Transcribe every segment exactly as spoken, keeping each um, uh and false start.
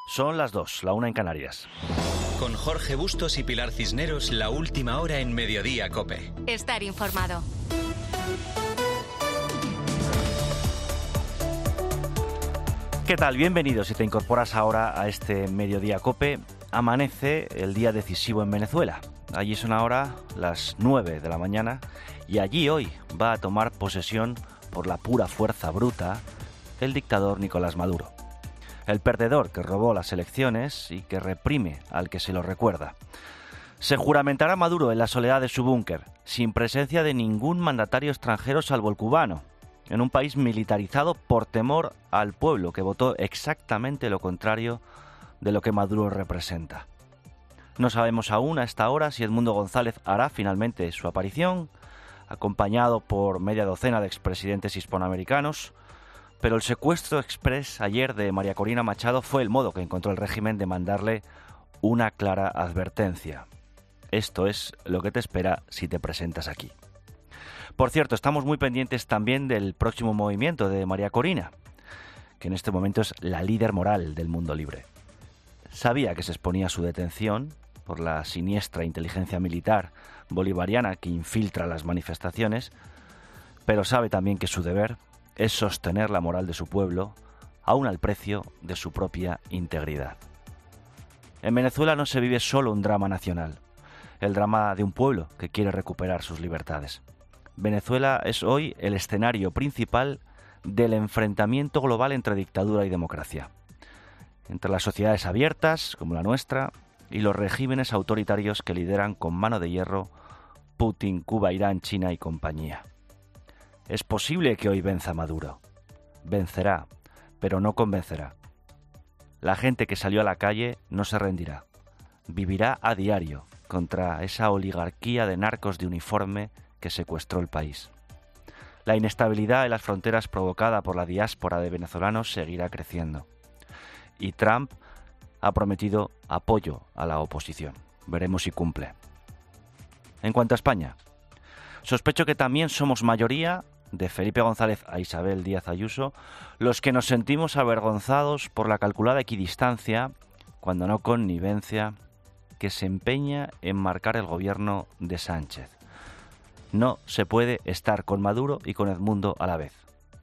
Son las dos, la una en Canarias. Con Jorge Bustos y Pilar Cisneros, la última hora en Mediodía COPE. Estar informado. ¿Qué tal? Bienvenidos si te incorporas ahora a este Mediodía COPE. Amanece el día decisivo en Venezuela. Allí son ahora las nueve de la mañana y allí hoy va a tomar posesión por la pura fuerza bruta el dictador Nicolás Maduro. El perdedor que robó las elecciones y que reprime al que se lo recuerda. Se juramentará Maduro en la soledad de su búnker, sin presencia de ningún mandatario extranjero salvo el cubano, en un país militarizado por temor al pueblo que votó exactamente lo contrario de lo que Maduro representa. No sabemos aún a esta hora si Edmundo González hará finalmente su aparición, acompañado por media docena de expresidentes hispanoamericanos, pero el secuestro express ayer de María Corina Machado fue el modo que encontró el régimen de mandarle una clara advertencia. Esto es lo que te espera si te presentas aquí. Por cierto, estamos muy pendientes también del próximo movimiento de María Corina, que en este momento es la líder moral del mundo libre. Sabía que se exponía a su detención por la siniestra inteligencia militar bolivariana que infiltra las manifestaciones, pero sabe también que su deber es sostener la moral de su pueblo, aun al precio de su propia integridad. En Venezuela no se vive solo un drama nacional, el drama de un pueblo que quiere recuperar sus libertades. Venezuela es hoy el escenario principal del enfrentamiento global entre dictadura y democracia, entre las sociedades abiertas, como la nuestra, y los regímenes autoritarios que lideran con mano de hierro Putin, Cuba, Irán, China y compañía. Es posible que hoy venza Maduro. Vencerá, pero no convencerá. La gente que salió a la calle no se rendirá. Vivirá a diario contra esa oligarquía de narcos de uniforme que secuestró el país. La inestabilidad en las fronteras provocada por la diáspora de venezolanos seguirá creciendo. Y Trump ha prometido apoyo a la oposición. Veremos si cumple. En cuanto a España, sospecho que también somos mayoría, de Felipe González a Isabel Díaz Ayuso, los que nos sentimos avergonzados por la calculada equidistancia, cuando no connivencia, que se empeña en marcar el gobierno de Sánchez. No se puede estar con Maduro y con Edmundo a la vez.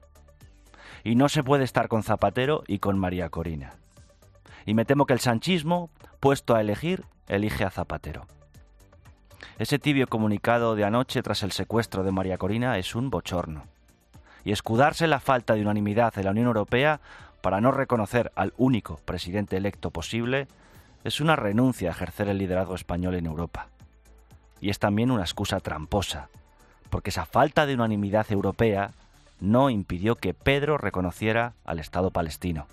Y no se puede estar con Zapatero y con María Corina. Y me temo que el sanchismo, puesto a elegir, elige a Zapatero. Ese tibio comunicado de anoche tras el secuestro de María Corina es un bochorno. Y escudarse en la falta de unanimidad de la Unión Europea para no reconocer al único presidente electo posible es una renuncia a ejercer el liderazgo español en Europa. Y es también una excusa tramposa, porque esa falta de unanimidad europea no impidió que Pedro reconociera al Estado palestino.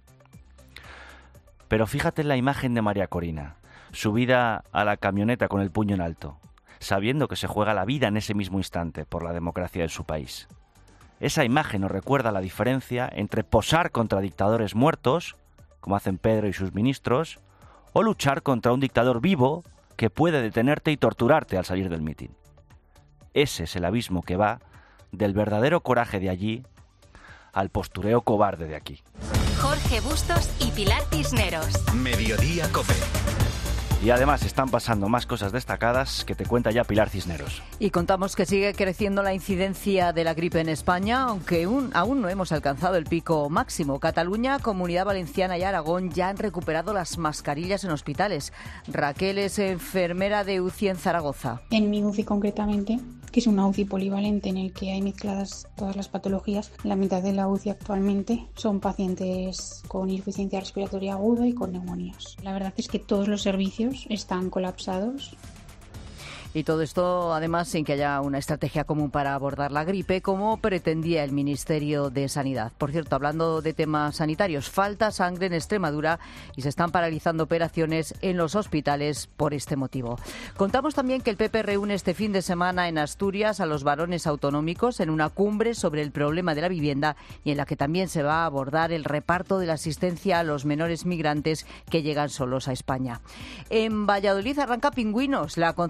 Pero fíjate en la imagen de María Corina, subida a la camioneta con el puño en alto, sabiendo que se juega la vida en ese mismo instante por la democracia de su país. Esa imagen nos recuerda la diferencia entre posar contra dictadores muertos, como hacen Pedro y sus ministros, o luchar contra un dictador vivo que puede detenerte y torturarte al salir del mitin. Ese es el abismo que va del verdadero coraje de allí al postureo cobarde de aquí. Jorge Bustos y Pilar Cisneros. Mediodía COPE. Y además están pasando más cosas destacadas que te cuenta ya Pilar Cisneros. Y contamos que sigue creciendo la incidencia de la gripe en España, aunque un, aún no hemos alcanzado el pico máximo. Cataluña, Comunidad Valenciana y Aragón ya han recuperado las mascarillas en hospitales. Raquel es enfermera de U C I en Zaragoza. En mi U C I concretamente, que es una U C I polivalente en el que hay mezcladas todas las patologías, la mitad de la U C I actualmente son pacientes con insuficiencia respiratoria aguda y con neumonías. La verdad es que todos los servicios están colapsados. Y todo esto, además, sin que haya una estrategia común para abordar la gripe, como pretendía el Ministerio de Sanidad. Por cierto, hablando de temas sanitarios, falta sangre en Extremadura y se están paralizando operaciones en los hospitales por este motivo. Contamos también que el P P reúne este fin de semana en Asturias a los varones autonómicos en una cumbre sobre el problema de la vivienda y en la que también se va a abordar el reparto de la asistencia a los menores migrantes que llegan solos a España. En Valladolid arranca Pingüinos, la concentración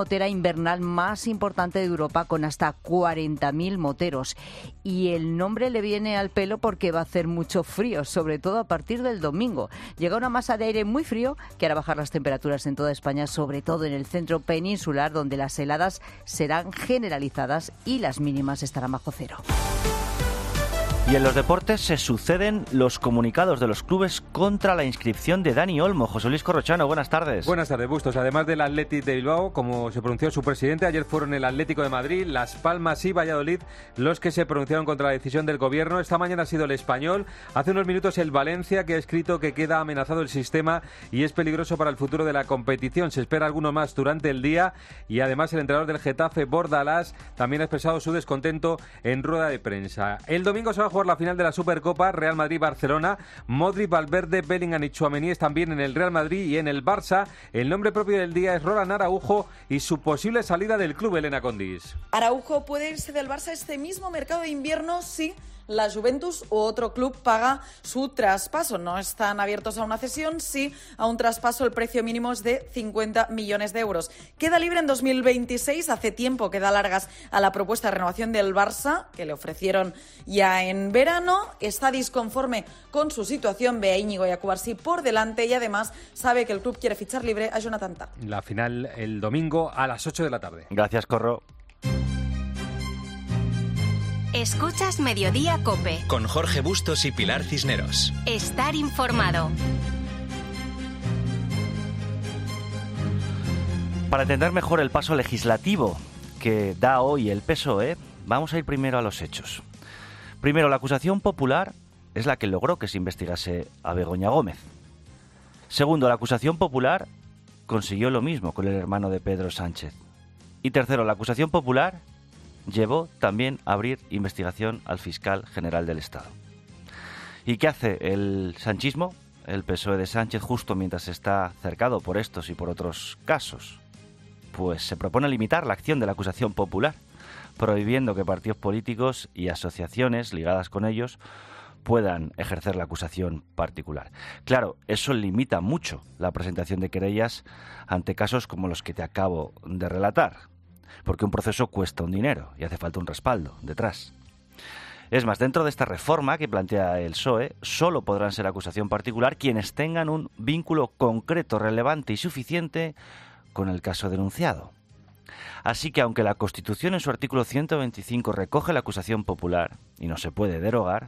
motera invernal más importante de Europa, con hasta cuarenta mil moteros. Y el nombre le viene al pelo porque va a hacer mucho frío, sobre todo a partir del domingo. Llega una masa de aire muy frío que hará bajar las temperaturas en toda España, sobre todo en el centro peninsular, donde las heladas serán generalizadas y las mínimas estarán bajo cero. Y en los deportes se suceden los comunicados de los clubes contra la inscripción de Dani Olmo. José Luis Corrochano, buenas tardes. Buenas tardes, Bustos. Además del Athletic de Bilbao, como se pronunció su presidente, ayer fueron el Atlético de Madrid, Las Palmas y Valladolid los que se pronunciaron contra la decisión del gobierno. Esta mañana ha sido el Español, hace unos minutos el Valencia, que ha escrito que queda amenazado el sistema y es peligroso para el futuro de la competición. Se espera alguno más durante el día y además el entrenador del Getafe, Bordalás, también ha expresado su descontento en rueda de prensa. El domingo se va a jugar la final de la Supercopa, Real Madrid-Barcelona. Modric, Valverde, Bellingham y Tchouaméni están bien en el Real Madrid y en el Barça. El nombre propio del día es Roland Araujo y su posible salida del club, Elena Condis. Araujo puede irse del Barça este mismo mercado de invierno si la Juventus u otro club paga su traspaso. No están abiertos a una cesión, sí a un traspaso. El precio mínimo es de cincuenta millones de euros. Queda libre en dos mil veintiséis. Hace tiempo que da largas a la propuesta de renovación del Barça, que le ofrecieron ya en verano. Está disconforme con su situación. Ve a Íñigo y a Cubarsí por delante y además sabe que el club quiere fichar libre a Jonathan Tah. La final el domingo a las ocho de la tarde. Gracias, Corro. Escuchas Mediodía COPE. Con Jorge Bustos y Pilar Cisneros. Estar informado. Para entender mejor el paso legislativo que da hoy el P S O E, vamos a ir primero a los hechos. Primero, la acusación popular es la que logró que se investigase a Begoña Gómez. Segundo, la acusación popular consiguió lo mismo con el hermano de Pedro Sánchez. Y tercero, la acusación popular llevó también a abrir investigación al fiscal general del Estado. ¿Y qué hace el sanchismo, el P S O E de Sánchez, justo mientras está cercado por estos y por otros casos? Pues se propone limitar la acción de la acusación popular, prohibiendo que partidos políticos y asociaciones ligadas con ellos puedan ejercer la acusación particular. Claro, eso limita mucho la presentación de querellas ante casos como los que te acabo de relatar, porque un proceso cuesta un dinero y hace falta un respaldo detrás. Es más, dentro de esta reforma que plantea el P S O E, solo podrán ser acusación particular quienes tengan un vínculo concreto, relevante y suficiente con el caso denunciado. Así que aunque la Constitución en su artículo ciento veinticinco recoge la acusación popular y no se puede derogar,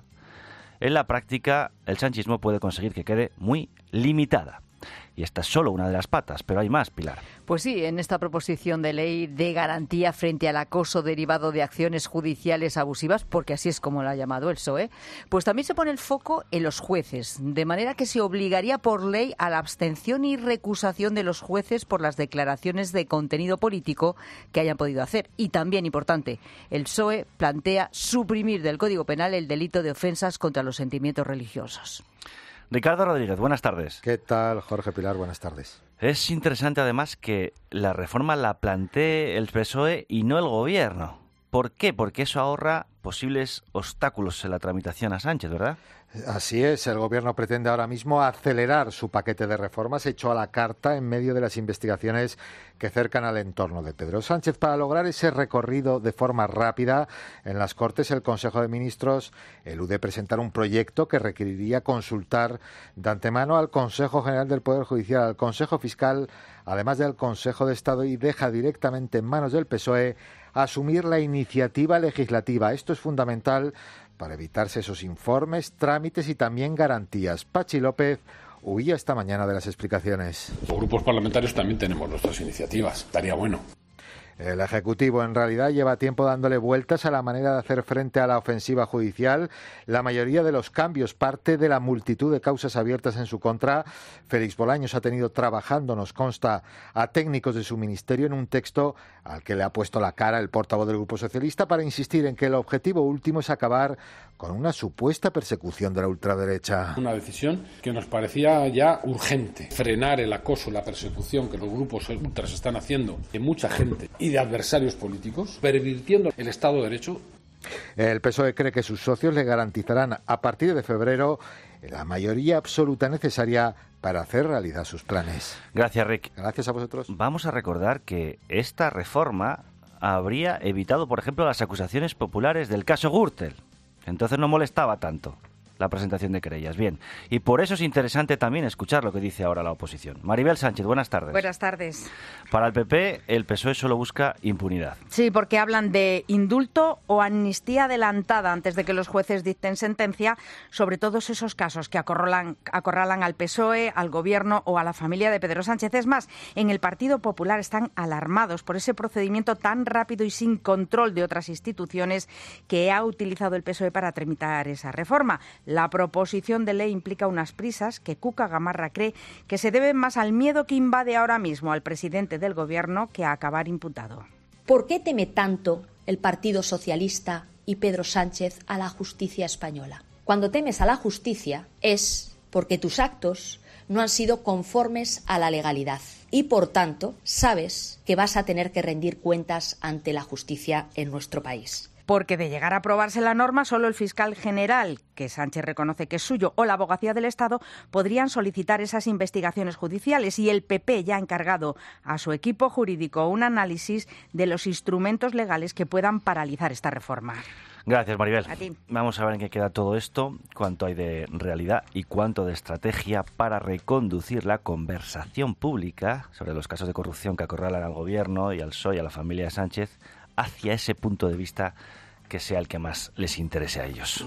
en la práctica el sanchismo puede conseguir que quede muy limitada. Y esta es solo una de las patas, pero hay más, Pilar. Pues sí, en esta proposición de ley de garantía frente al acoso derivado de acciones judiciales abusivas, porque así es como lo ha llamado el P S O E, pues también se pone el foco en los jueces, de manera que se obligaría por ley a la abstención y recusación de los jueces por las declaraciones de contenido político que hayan podido hacer. Y también, importante, el P S O E plantea suprimir del Código Penal el delito de ofensas contra los sentimientos religiosos. Ricardo Rodríguez, buenas tardes. ¿Qué tal, Jorge Pilar? Buenas tardes. Es interesante además que la reforma la plantee el P S O E y no el Gobierno. ¿Por qué? Porque eso ahorra posibles obstáculos en la tramitación a Sánchez, ¿verdad? Así es, el Gobierno pretende ahora mismo acelerar su paquete de reformas hecho a la carta en medio de las investigaciones que cercan al entorno de Pedro Sánchez. Para lograr ese recorrido de forma rápida en las Cortes, el Consejo de Ministros elude presentar un proyecto que requeriría consultar de antemano al Consejo General del Poder Judicial, al Consejo Fiscal, además del Consejo de Estado, y deja directamente en manos del P S O E asumir la iniciativa legislativa. Esto es fundamental para evitarse esos informes, trámites y también garantías. Pachi López huía esta mañana de las explicaciones. Los grupos parlamentarios también tenemos nuestras iniciativas. Estaría bueno. El Ejecutivo en realidad lleva tiempo dándole vueltas a la manera de hacer frente a la ofensiva judicial. La mayoría de los cambios parte de la multitud de causas abiertas en su contra. Félix Bolaños ha tenido trabajando, nos consta, a técnicos de su ministerio en un texto al que le ha puesto la cara el portavoz del Grupo Socialista para insistir en que el objetivo último es acabar con una supuesta persecución de la ultraderecha. Una decisión que nos parecía ya urgente. Frenar el acoso, la persecución que los grupos ultras están haciendo de mucha gente y de adversarios políticos, pervirtiendo el Estado de Derecho El P S O E cree que sus socios le garantizarán a partir de febrero la mayoría absoluta necesaria para hacer realidad sus planes. Gracias, Rick. Gracias a vosotros. Vamos a recordar que esta reforma habría evitado, por ejemplo, las acusaciones populares del caso Gürtel. Entonces no molestaba tanto la presentación de querellas. Bien, y por eso es interesante también escuchar lo que dice ahora la oposición. Maribel Sánchez, buenas tardes. Buenas tardes. Para el P P, el P S O E solo busca impunidad. Sí, porque hablan de indulto o amnistía adelantada antes de que los jueces dicten sentencia sobre todos esos casos que acorralan, acorralan al P S O E, al Gobierno o a la familia de Pedro Sánchez. Es más, en el Partido Popular están alarmados por ese procedimiento tan rápido y sin control de otras instituciones que ha utilizado el P S O E para tramitar esa reforma. La proposición de ley implica unas prisas que Cuca Gamarra cree que se deben más al miedo que invade ahora mismo al presidente del Gobierno que a acabar imputado. ¿Por qué teme tanto el Partido Socialista y Pedro Sánchez a la justicia española? Cuando temes a la justicia es porque tus actos no han sido conformes a la legalidad y, por tanto, sabes que vas a tener que rendir cuentas ante la justicia en nuestro país. Porque de llegar a aprobarse la norma, solo el fiscal general, que Sánchez reconoce que es suyo, o la Abogacía del Estado podrían solicitar esas investigaciones judiciales, y el P P ya ha encargado a su equipo jurídico un análisis de los instrumentos legales que puedan paralizar esta reforma. Gracias, Maribel. A ti. Vamos a ver en qué queda todo esto, cuánto hay de realidad y cuánto de estrategia para reconducir la conversación pública sobre los casos de corrupción que acorralan al Gobierno y al P S O E y a la familia de Sánchez hacia ese punto de vista que sea el que más les interese a ellos.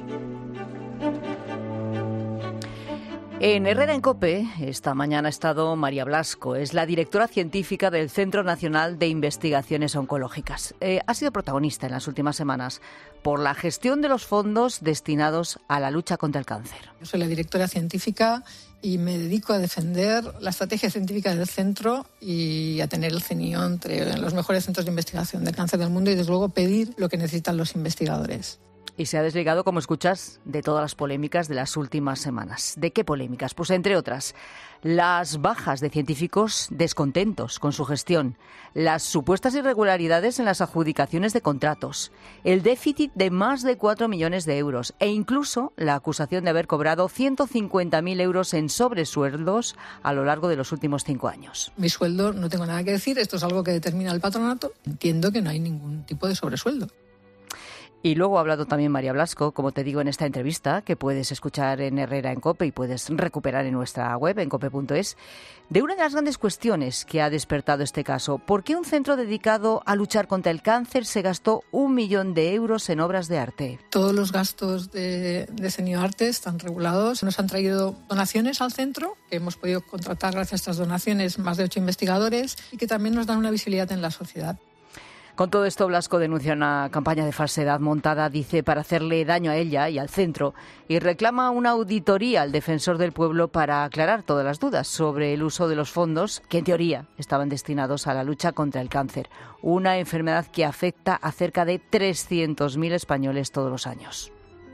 En Herrera en COPE, esta mañana ha estado María Blasco, es la directora científica del Centro Nacional de Investigaciones Oncológicas. Eh, ha sido protagonista en las últimas semanas por la gestión de los fondos destinados a la lucha contra el cáncer. Yo soy la directora científica y me dedico a defender la estrategia científica del centro y a tener el CENIO entre los mejores centros de investigación de cáncer del mundo y, desde luego, pedir lo que necesitan los investigadores. Y se ha desligado, como escuchas, de todas las polémicas de las últimas semanas. ¿De qué polémicas? Pues entre otras, las bajas de científicos descontentos con su gestión, las supuestas irregularidades en las adjudicaciones de contratos, el déficit de más de cuatro millones de euros e incluso la acusación de haber cobrado ciento cincuenta mil euros en sobresueldos a lo largo de los últimos cinco años. Mi sueldo, no tengo nada que decir, esto es algo que determina el patronato. Entiendo que no hay ningún tipo de sobresueldo. Y luego ha hablado también María Blasco, como te digo en esta entrevista, que puedes escuchar en Herrera en COPE y puedes recuperar en nuestra web, en cope punto es, de una de las grandes cuestiones que ha despertado este caso. ¿Por qué un centro dedicado a luchar contra el cáncer se gastó un millón de euros en obras de arte? Todos los gastos de, de CENIO Arte están regulados. Nos han traído donaciones al centro, que hemos podido contratar gracias a estas donaciones más de ocho investigadores y que también nos dan una visibilidad en la sociedad. Con todo esto, Blasco denuncia una campaña de falsedad montada, dice, para hacerle daño a ella y al centro, y reclama una auditoría al defensor del pueblo para aclarar todas las dudas sobre el uso de los fondos que, en teoría, estaban destinados a la lucha contra el cáncer, una enfermedad que afecta a cerca de trescientos mil españoles todos los años.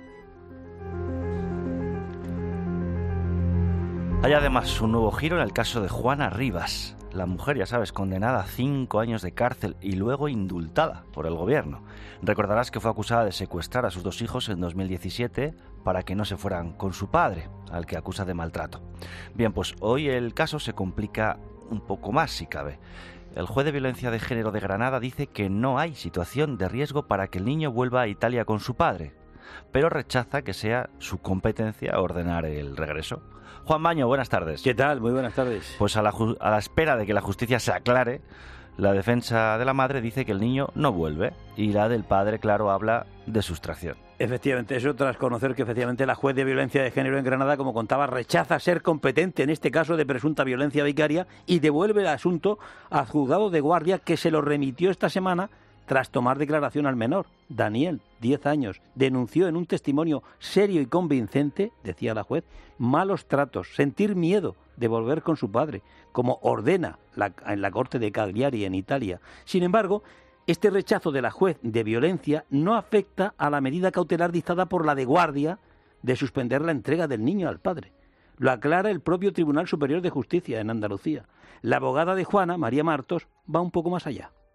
Hay además un nuevo giro en el caso de Juana Rivas. La mujer, ya sabes, condenada a cinco años de cárcel y luego indultada por el Gobierno. Recordarás que fue acusada de secuestrar a sus dos hijos en dos mil diecisiete para que no se fueran con su padre, al que acusa de maltrato. Bien, pues hoy el caso se complica un poco más, si cabe. El juez de violencia de género de Granada dice que no hay situación de riesgo para que el niño vuelva a Italia con su padre, pero rechaza que sea su competencia ordenar el regreso. Juan Maño, buenas tardes. ¿Qué tal? Muy buenas tardes. Pues a la, ju- a la espera de que la justicia se aclare, la defensa de la madre dice que el niño no vuelve y la del padre, claro, habla de sustracción. Efectivamente, eso tras conocer que efectivamente la juez de violencia de género en Granada, como contaba, rechaza ser competente en este caso de presunta violencia vicaria y devuelve el asunto al juzgado de guardia, que se lo remitió esta semana tras tomar declaración al menor. Daniel, diez años, denunció en un testimonio serio y convincente, decía la juez, malos tratos, sentir miedo de volver con su padre, como ordena la, en la corte de Cagliari en Italia. Sin embargo, este rechazo de la juez de violencia no afecta a la medida cautelar dictada por la de guardia de suspender la entrega del niño al padre. Lo aclara el propio Tribunal Superior de Justicia en Andalucía. La abogada de Juana, María Martos, va un poco más allá.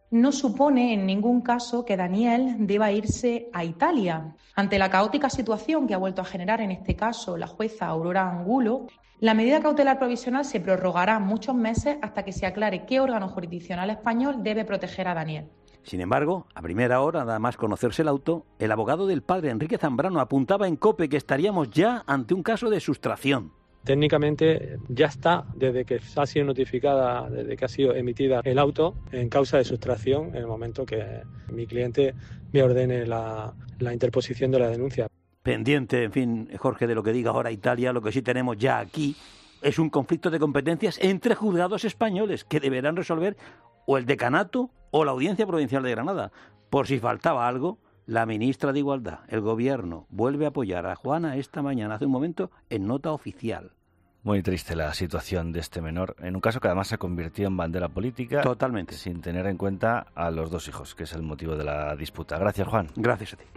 no supone en ningún caso que Daniel deba irse a Italia. Ante la caótica situación que ha vuelto a generar en este caso la jueza Aurora Angulo, la medida cautelar provisional se prorrogará muchos meses hasta que se aclare qué órgano jurisdiccional español debe proteger a Daniel. Sin embargo, a primera hora, nada más conocerse el auto, el abogado del padre, Enrique Zambrano, apuntaba en COPE que estaríamos ya ante un caso de sustracción. Técnicamente ya está, desde que ha sido notificada, desde que ha sido emitida el auto, en causa de sustracción, en el momento que mi cliente me ordene la, la interposición de la denuncia. Pendiente, en fin, Jorge, de lo que diga ahora Italia, lo que sí tenemos ya aquí es un conflicto de competencias entre juzgados españoles que deberán resolver o el decanato o la Audiencia Provincial de Granada. Por si faltaba algo, la ministra de Igualdad, el Gobierno, vuelve a apoyar a Juana esta mañana, hace un momento, en nota oficial. Muy triste la situación de este menor, en un caso que además se convirtió en bandera política. Totalmente. Sin tener en cuenta a los dos hijos, que es el motivo de la disputa. Gracias, Juan. Gracias a ti.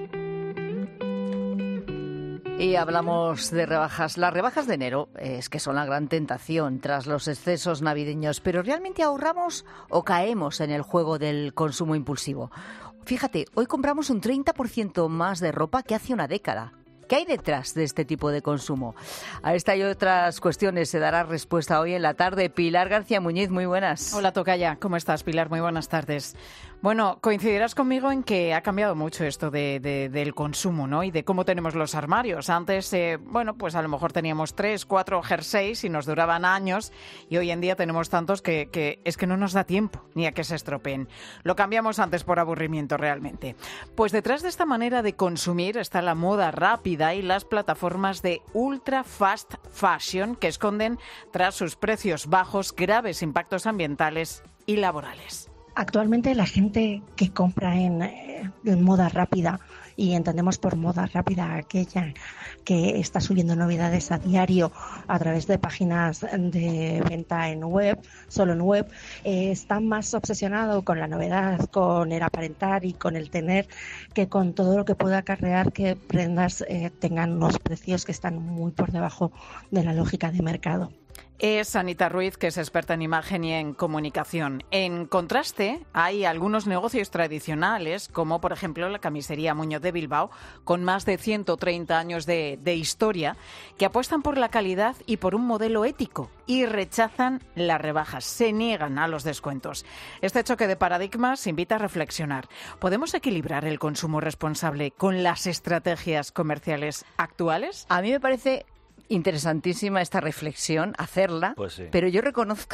Y hablamos de rebajas. Las rebajas de enero es que son la gran tentación tras los excesos navideños, pero ¿realmente ahorramos o caemos en el juego del consumo impulsivo? Fíjate, hoy compramos un treinta por ciento más de ropa que hace una década. ¿Qué hay detrás de este tipo de consumo? A esta y otras cuestiones se dará respuesta hoy en la tarde. Pilar García Muñiz, muy buenas. Hola, tocaya. ¿Cómo estás, Pilar? Muy buenas tardes. Bueno, coincidirás conmigo en que ha cambiado mucho esto de, de, del consumo, ¿no? Y de cómo tenemos los armarios. Antes, eh, bueno, pues a lo mejor teníamos tres, cuatro jerseys y nos duraban años, y hoy en día tenemos tantos que, que es que no nos da tiempo ni a que se estropeen. Lo cambiamos antes por aburrimiento realmente. Pues detrás de esta manera de consumir está la moda rápida y las plataformas de ultra fast fashion que esconden tras sus precios bajos graves impactos ambientales y laborales. Actualmente la gente que compra en, en moda rápida, y entendemos por moda rápida aquella que está subiendo novedades a diario a través de páginas de venta en web, solo en web, eh, está más obsesionado con la novedad, con el aparentar y con el tener, que con todo lo que pueda acarrear que prendas eh, tengan unos precios que están muy por debajo de la lógica de mercado. Es Anita Ruiz, que es experta en imagen y en comunicación. En contraste, hay algunos negocios tradicionales, como por ejemplo la camisería Muñoz de Bilbao, con más de ciento treinta años de, de historia, que apuestan por la calidad y por un modelo ético y rechazan las rebajas, se niegan a los descuentos. Este choque de paradigmas invita a reflexionar. ¿Podemos equilibrar el consumo responsable con las estrategias comerciales actuales? A mí me parece interesantísima esta reflexión, hacerla, pues sí. Pero yo reconozco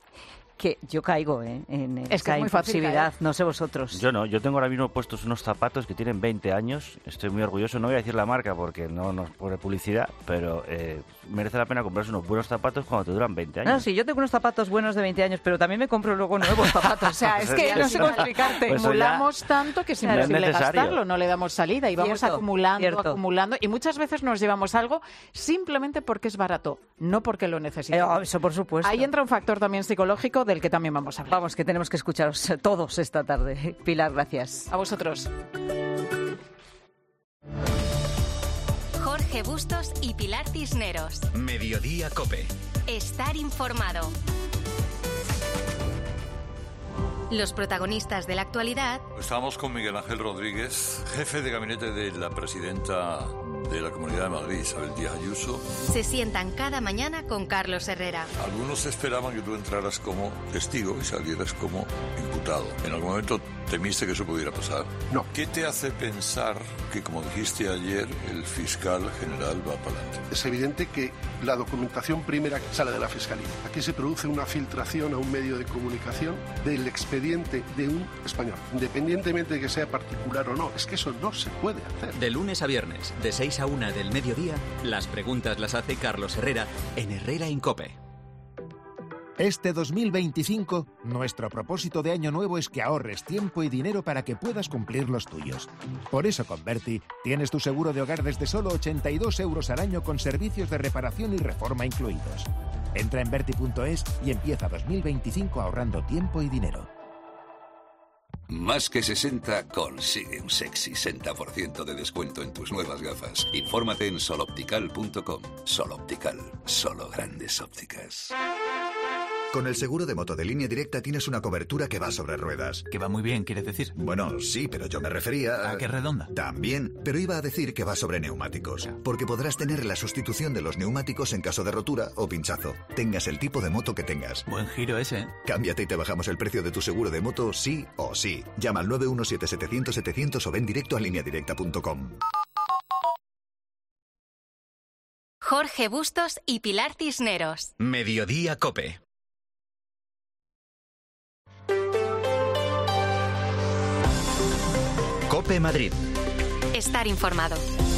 que yo caigo ¿eh? en es que esta es muy fácil impulsividad, caer. No sé vosotros. Yo no, yo tengo ahora mismo puestos unos zapatos que tienen veinte años, estoy muy orgulloso, no voy a decir la marca porque no nos pone publicidad, pero eh, merece la pena comprarse unos buenos zapatos cuando te duran veinte años. No, sí, yo tengo unos zapatos buenos de veinte años, pero también me compro luego nuevos zapatos. O sea, es que no sé cómo explicarte. Pues acumulamos ya, tanto que es claro, imposible es gastarlo, no le damos salida y vamos Cierto, acumulando, cierto. acumulando. Y muchas veces nos llevamos algo simplemente porque es barato, no porque lo necesitamos. Eh, eso por supuesto. Ahí entra un factor también psicológico del que también vamos a hablar. Vamos, que tenemos que escucharos todos esta tarde. Pilar, gracias. A vosotros. Jorge Bustos y Pilar Cisneros. Mediodía COPE. Estar informado. Los protagonistas de la actualidad. Estamos con Miguel Ángel Rodríguez, jefe de gabinete de la presidenta de la Comunidad de Madrid, Isabel Díaz Ayuso. Se sientan cada mañana con Carlos Herrera. Algunos esperaban que tú entraras como testigo y salieras como imputado. ¿En algún momento temiste que eso pudiera pasar? No. ¿Qué te hace pensar que, como dijiste ayer, el fiscal general va para adelante? Es evidente que la documentación primera sale de la Fiscalía. Aquí se produce una filtración a un medio de comunicación del expediente de un español, independientemente de que sea particular o no. Es que eso no se puede hacer. De lunes a viernes, de seis a una del mediodía, las preguntas las hace Carlos Herrera en Herrera en COPE. Este dos mil veinticinco, nuestro propósito de año nuevo es que ahorres tiempo y dinero para que puedas cumplir los tuyos. Por eso con Berti tienes tu seguro de hogar desde solo ochenta y dos euros al año con servicios de reparación y reforma incluidos. Entra en Berti punto es y empieza dos mil veinticinco ahorrando tiempo y dinero. Más que sesenta consigue un sexy sesenta por ciento de descuento en tus nuevas gafas. Infórmate en soloptical punto com. Soloptical, solo grandes ópticas. Con el seguro de moto de Línea Directa tienes una cobertura que va sobre ruedas. Que va muy bien, ¿quieres decir? Bueno, sí, pero yo me refería a... ¿A qué redonda? También, pero iba a decir que va sobre neumáticos. Porque podrás tener la sustitución de los neumáticos en caso de rotura o pinchazo. Tengas el tipo de moto que tengas. Buen giro ese. Cámbiate y te bajamos el precio de tu seguro de moto sí o sí. Llama al nueve uno siete siete cero cero setecientos o ven directo a línea directa punto com. Jorge Bustos y Pilar Cisneros. Mediodía Cope. Cope Madrid. Estar informado.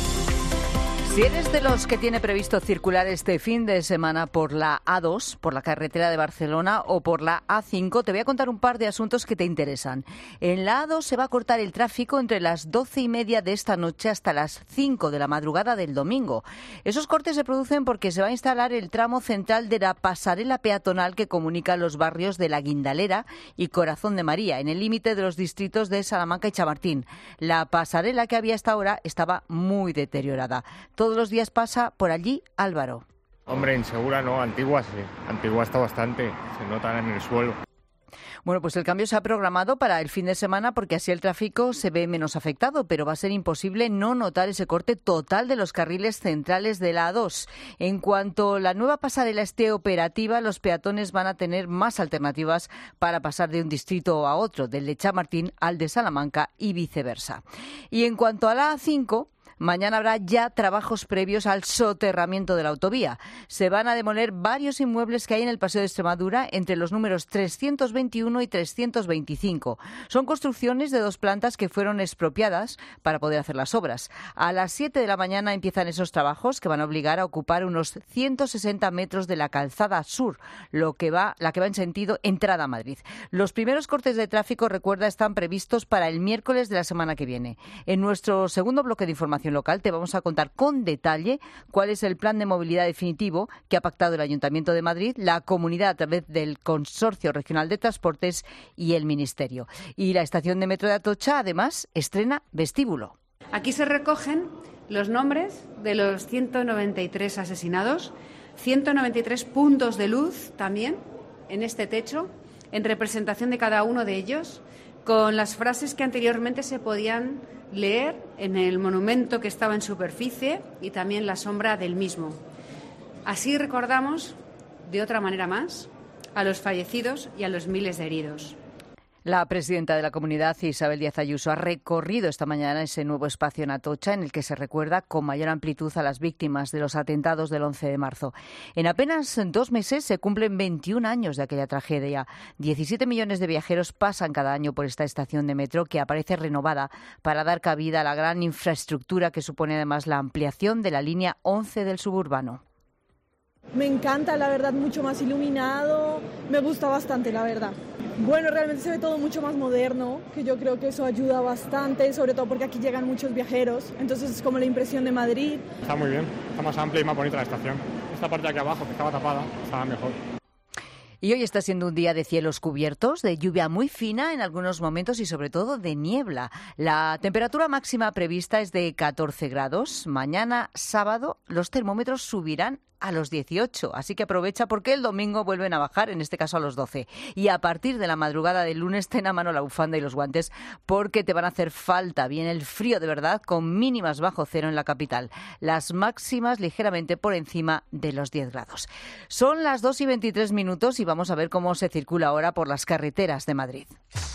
Si eres de los que tiene previsto circular este fin de semana por la A dos, por la carretera de Barcelona o por la A cinco, te voy a contar un par de asuntos que te interesan. En la A dos se va a cortar el tráfico entre las doce y media de esta noche hasta las cinco de la madrugada del domingo. Esos cortes se producen porque se va a instalar el tramo central de la pasarela peatonal que comunica los barrios de La Guindalera y Corazón de María, en el límite de los distritos de Salamanca y Chamartín. La pasarela que había hasta ahora estaba muy deteriorada. Todos los días pasa por allí Álvaro. Hombre, insegura no, antigua sí. Antigua está bastante, se nota en el suelo. Bueno, pues el cambio se ha programado para el fin de semana porque así el tráfico se ve menos afectado, pero va a ser imposible no notar ese corte total de los carriles centrales de la A dos. En cuanto la nueva pasarela esté operativa, los peatones van a tener más alternativas para pasar de un distrito a otro, del de Chamartín al de Salamanca y viceversa. Y en cuanto a la A cinco... mañana habrá ya trabajos previos al soterramiento de la autovía. Se van a demoler varios inmuebles que hay en el Paseo de Extremadura entre los números trescientos veintiuno y trescientos veinticinco. Son construcciones de dos plantas que fueron expropiadas para poder hacer las obras. A las siete de la mañana empiezan esos trabajos que van a obligar a ocupar unos ciento sesenta metros de la calzada sur, lo que va, la que va en sentido entrada a Madrid. Los primeros cortes de tráfico, recuerda, están previstos para el miércoles de la semana que viene. En nuestro segundo bloque de información local te vamos a contar con detalle cuál es el plan de movilidad definitivo que ha pactado el Ayuntamiento de Madrid, la Comunidad a través del Consorcio Regional de Transportes y el Ministerio. Y la estación de metro de Atocha, además, estrena vestíbulo. Aquí se recogen los nombres de los ciento noventa y tres asesinados, ciento noventa y tres puntos de luz también en este techo, en representación de cada uno de ellos, con las frases que anteriormente se podían leer en el monumento que estaba en superficie y también la sombra del mismo. Así recordamos, de otra manera más, a los fallecidos y a los miles de heridos. La presidenta de la Comunidad, Isabel Díaz Ayuso, ha recorrido esta mañana ese nuevo espacio en Atocha en el que se recuerda con mayor amplitud a las víctimas de los atentados del once de marzo. En apenas dos meses se cumplen veintiún años de aquella tragedia. diecisiete millones de viajeros pasan cada año por esta estación de metro que aparece renovada para dar cabida a la gran infraestructura que supone además la ampliación de la línea once del suburbano. Me encanta, la verdad, mucho más iluminado, me gusta bastante, la verdad. Bueno, realmente se ve todo mucho más moderno, que yo creo que eso ayuda bastante, sobre todo porque aquí llegan muchos viajeros, entonces es como la impresión de Madrid. Está muy bien, está más amplia y más bonita la estación. Esta parte de aquí abajo, que estaba tapada, estaba mejor. Y hoy está siendo un día de cielos cubiertos, de lluvia muy fina en algunos momentos y sobre todo de niebla. La temperatura máxima prevista es de catorce grados. Mañana, sábado, los termómetros subirán a los dieciocho, así que aprovecha porque el domingo vuelven a bajar, en este caso a los doce. Y a partir de la madrugada del lunes ten a mano la bufanda y los guantes porque te van a hacer falta. Viene el frío de verdad con mínimas bajo cero en la capital. Las máximas ligeramente por encima de los diez grados. Son las dos y veintitrés minutos y vamos a ver cómo se circula ahora por las carreteras de Madrid.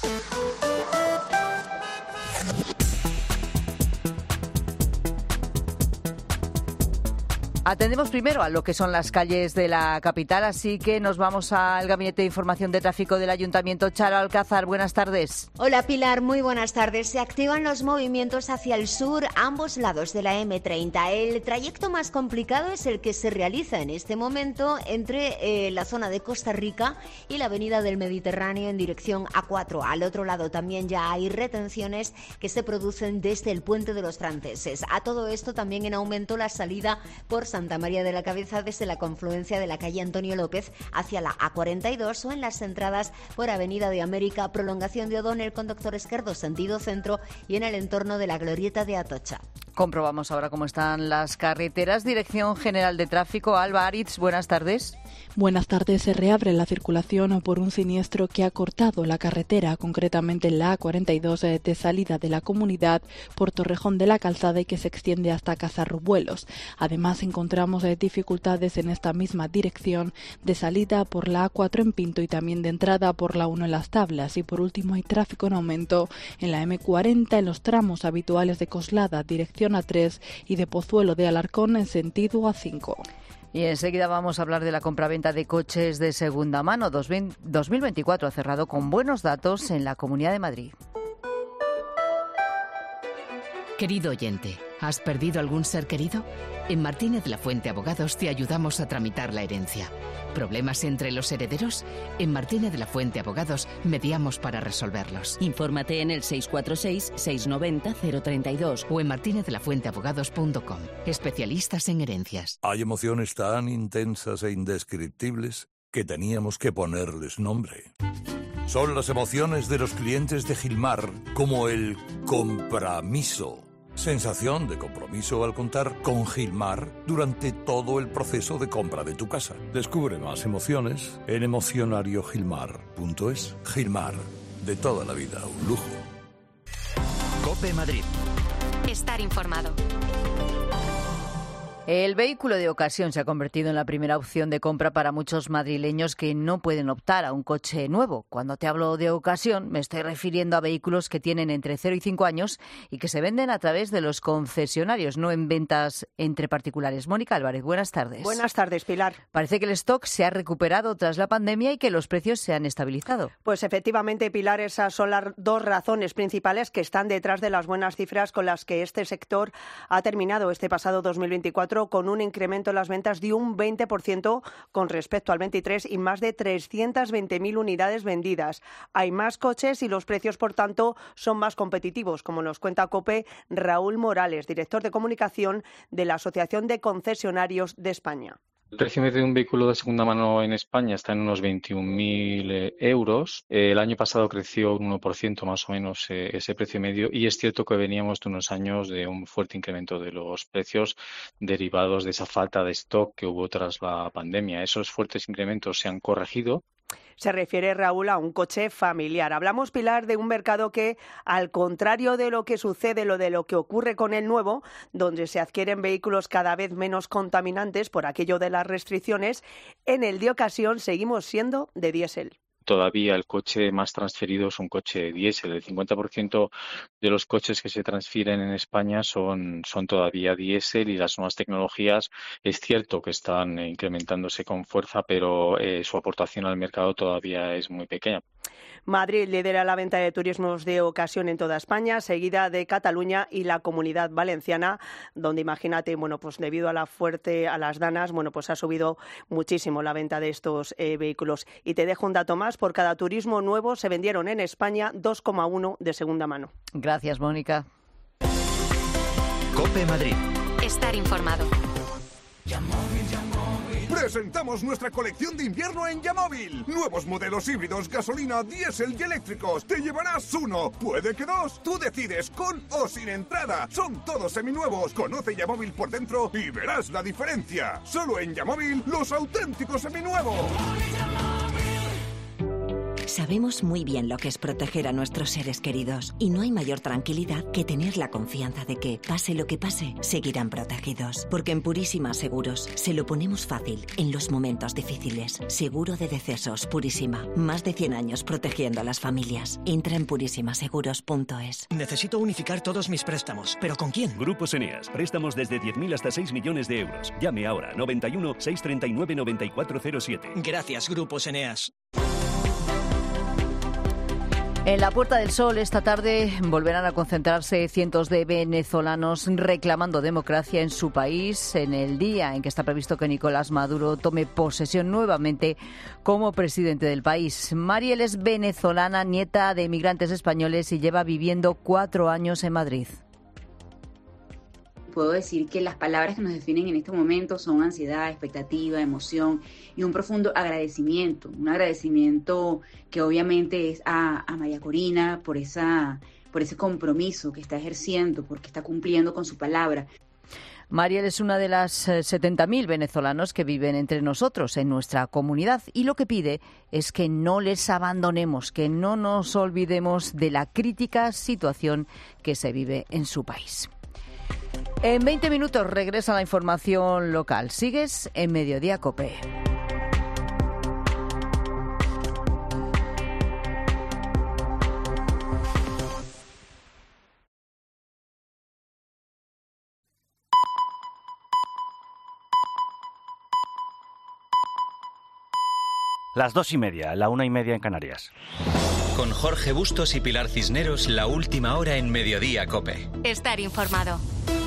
Atendemos primero a lo que son las calles de la capital, así que nos vamos al Gabinete de Información de Tráfico del Ayuntamiento. Charo Alcázar, buenas tardes. Hola Pilar, muy buenas tardes. Se activan los movimientos hacia el sur a ambos lados de la eme treinta. El trayecto más complicado es el que se realiza en este momento entre eh, la zona de Costa Rica y la avenida del Mediterráneo en dirección A cuatro. Al otro lado también ya hay retenciones que se producen desde el puente de los franceses. A todo esto también en aumento la salida por Santa María de la Cabeza desde la confluencia de la calle Antonio López hacia la A cuarenta y dos o en las entradas por Avenida de América, prolongación de O'Donnell con Doctor Esquerdo, sentido centro y en el entorno de la Glorieta de Atocha. Comprobamos ahora cómo están las carreteras. Dirección General de Tráfico, Alba Aritz, buenas tardes. Buenas tardes. Se reabre la circulación por un siniestro que ha cortado la carretera, concretamente la A cuarenta y dos de salida de la comunidad por Torrejón de la Calzada y que se extiende hasta Casarrubuelos. Además, encontramos dificultades en esta misma dirección de salida por la A cuatro en Pinto y también de entrada por la uno en Las Tablas. Y por último, hay tráfico en aumento en la eme cuarenta en los tramos habituales de Coslada, dirección A tres y de Pozuelo de Alarcón en sentido A cinco. Y enseguida vamos a hablar de la compraventa de coches de segunda mano. dos mil veinticuatro ha cerrado con buenos datos en la Comunidad de Madrid. Querido oyente, ¿has perdido algún ser querido? En Martínez La Fuente Abogados te ayudamos a tramitar la herencia. ¿Problemas entre los herederos? En Martínez La Fuente Abogados mediamos para resolverlos. Infórmate en el seis cuatro seis, seis nueve cero, cero tres dos o en martinez de la fuente abogados punto com. Especialistas en herencias. Hay emociones tan intensas e indescriptibles que teníamos que ponerles nombre. Son las emociones de los clientes de Gilmar, como el compromiso. Sensación de compromiso al contar con Gilmar durante todo el proceso de compra de tu casa. Descubre más emociones en emocionario gilmar punto es. Gilmar, de toda la vida, un lujo. COPE Madrid. Estar informado. El vehículo de ocasión se ha convertido en la primera opción de compra para muchos madrileños que no pueden optar a un coche nuevo. Cuando te hablo de ocasión, me estoy refiriendo a vehículos que tienen entre cero y cinco años y que se venden a través de los concesionarios, no en ventas entre particulares. Mónica Álvarez, buenas tardes. Buenas tardes, Pilar. Parece que el stock se ha recuperado tras la pandemia y que los precios se han estabilizado. Pues efectivamente, Pilar, esas son las dos razones principales que están detrás de las buenas cifras con las que este sector ha terminado este pasado dos mil veinticuatro, con un incremento en las ventas de un veinte por ciento con respecto al veintitrés y más de trescientas veinte mil unidades vendidas. Hay más coches y los precios, por tanto, son más competitivos, como nos cuenta COPE Raúl Morales, director de comunicación de la Asociación de Concesionarios de España. El precio medio de un vehículo de segunda mano en España está en unos veintiún mil euros. El año pasado creció un uno por ciento más o menos eh, ese precio medio y es cierto que veníamos de unos años de un fuerte incremento de los precios derivados de esa falta de stock que hubo tras la pandemia. Esos fuertes incrementos se han corregido. Se refiere Raúl a un coche familiar. Hablamos, Pilar, de un mercado que, al contrario de lo que sucede, lo de lo que ocurre con el nuevo, donde se adquieren vehículos cada vez menos contaminantes por aquello de las restricciones, en el de ocasión seguimos siendo de diésel. Todavía el coche más transferido es un coche diésel. El cincuenta por ciento de los coches que se transfieren en España son, son todavía diésel y las nuevas tecnologías es cierto que están incrementándose con fuerza, pero eh, su aportación al mercado todavía es muy pequeña. Madrid lidera la venta de turismos de ocasión en toda España, seguida de Cataluña y la Comunidad Valenciana, donde imagínate, bueno, pues debido a la fuerte, a las danas, bueno, pues ha subido muchísimo la venta de estos eh, vehículos. Y te dejo un dato más, por cada turismo nuevo se vendieron en España dos coma uno de segunda mano. Gracias, Mónica. COPE Madrid. Estar informado. Presentamos nuestra colección de invierno en Yamóvil. Nuevos modelos híbridos, gasolina, diésel y eléctricos. Te llevarás uno, puede que dos. Tú decides, con o sin entrada. Son todos seminuevos. Conoce Yamóvil por dentro y verás la diferencia. Solo en Yamóvil, los auténticos seminuevos. Sabemos muy bien lo que es proteger a nuestros seres queridos y no hay mayor tranquilidad que tener la confianza de que, pase lo que pase, seguirán protegidos. Porque en Purísima Seguros se lo ponemos fácil en los momentos difíciles. Seguro de decesos Purísima. Más de cien años protegiendo a las familias. Entra en purísima seguros punto es. Necesito unificar todos mis préstamos. ¿Pero con quién? Grupos Eneas. Préstamos desde diez mil hasta seis millones de euros. Llame ahora noventa y uno, seiscientos treinta y nueve, noventa y cuatro cero siete. Gracias, Grupos Eneas. En la Puerta del Sol esta tarde volverán a concentrarse cientos de venezolanos reclamando democracia en su país en el día en que está previsto que Nicolás Maduro tome posesión nuevamente como presidente del país. Mariel es venezolana, nieta de emigrantes españoles y lleva viviendo cuatro años en Madrid. Puedo decir que las palabras que nos definen en este momento son ansiedad, expectativa, emoción y un profundo agradecimiento. Un agradecimiento que obviamente es a, a María Corina por esa, por por ese compromiso que está ejerciendo, porque está cumpliendo con su palabra. Mariel es una de las setenta mil venezolanos que viven entre nosotros, en nuestra comunidad, y lo que pide es que no les abandonemos, que no nos olvidemos de la crítica situación que se vive en su país. En veinte minutos regresa la información local. Sigues en Mediodía COPE. Las dos y media, la una y media en Canarias. Con Jorge Bustos y Pilar Cisneros, la última hora en Mediodía COPE. Estar informado.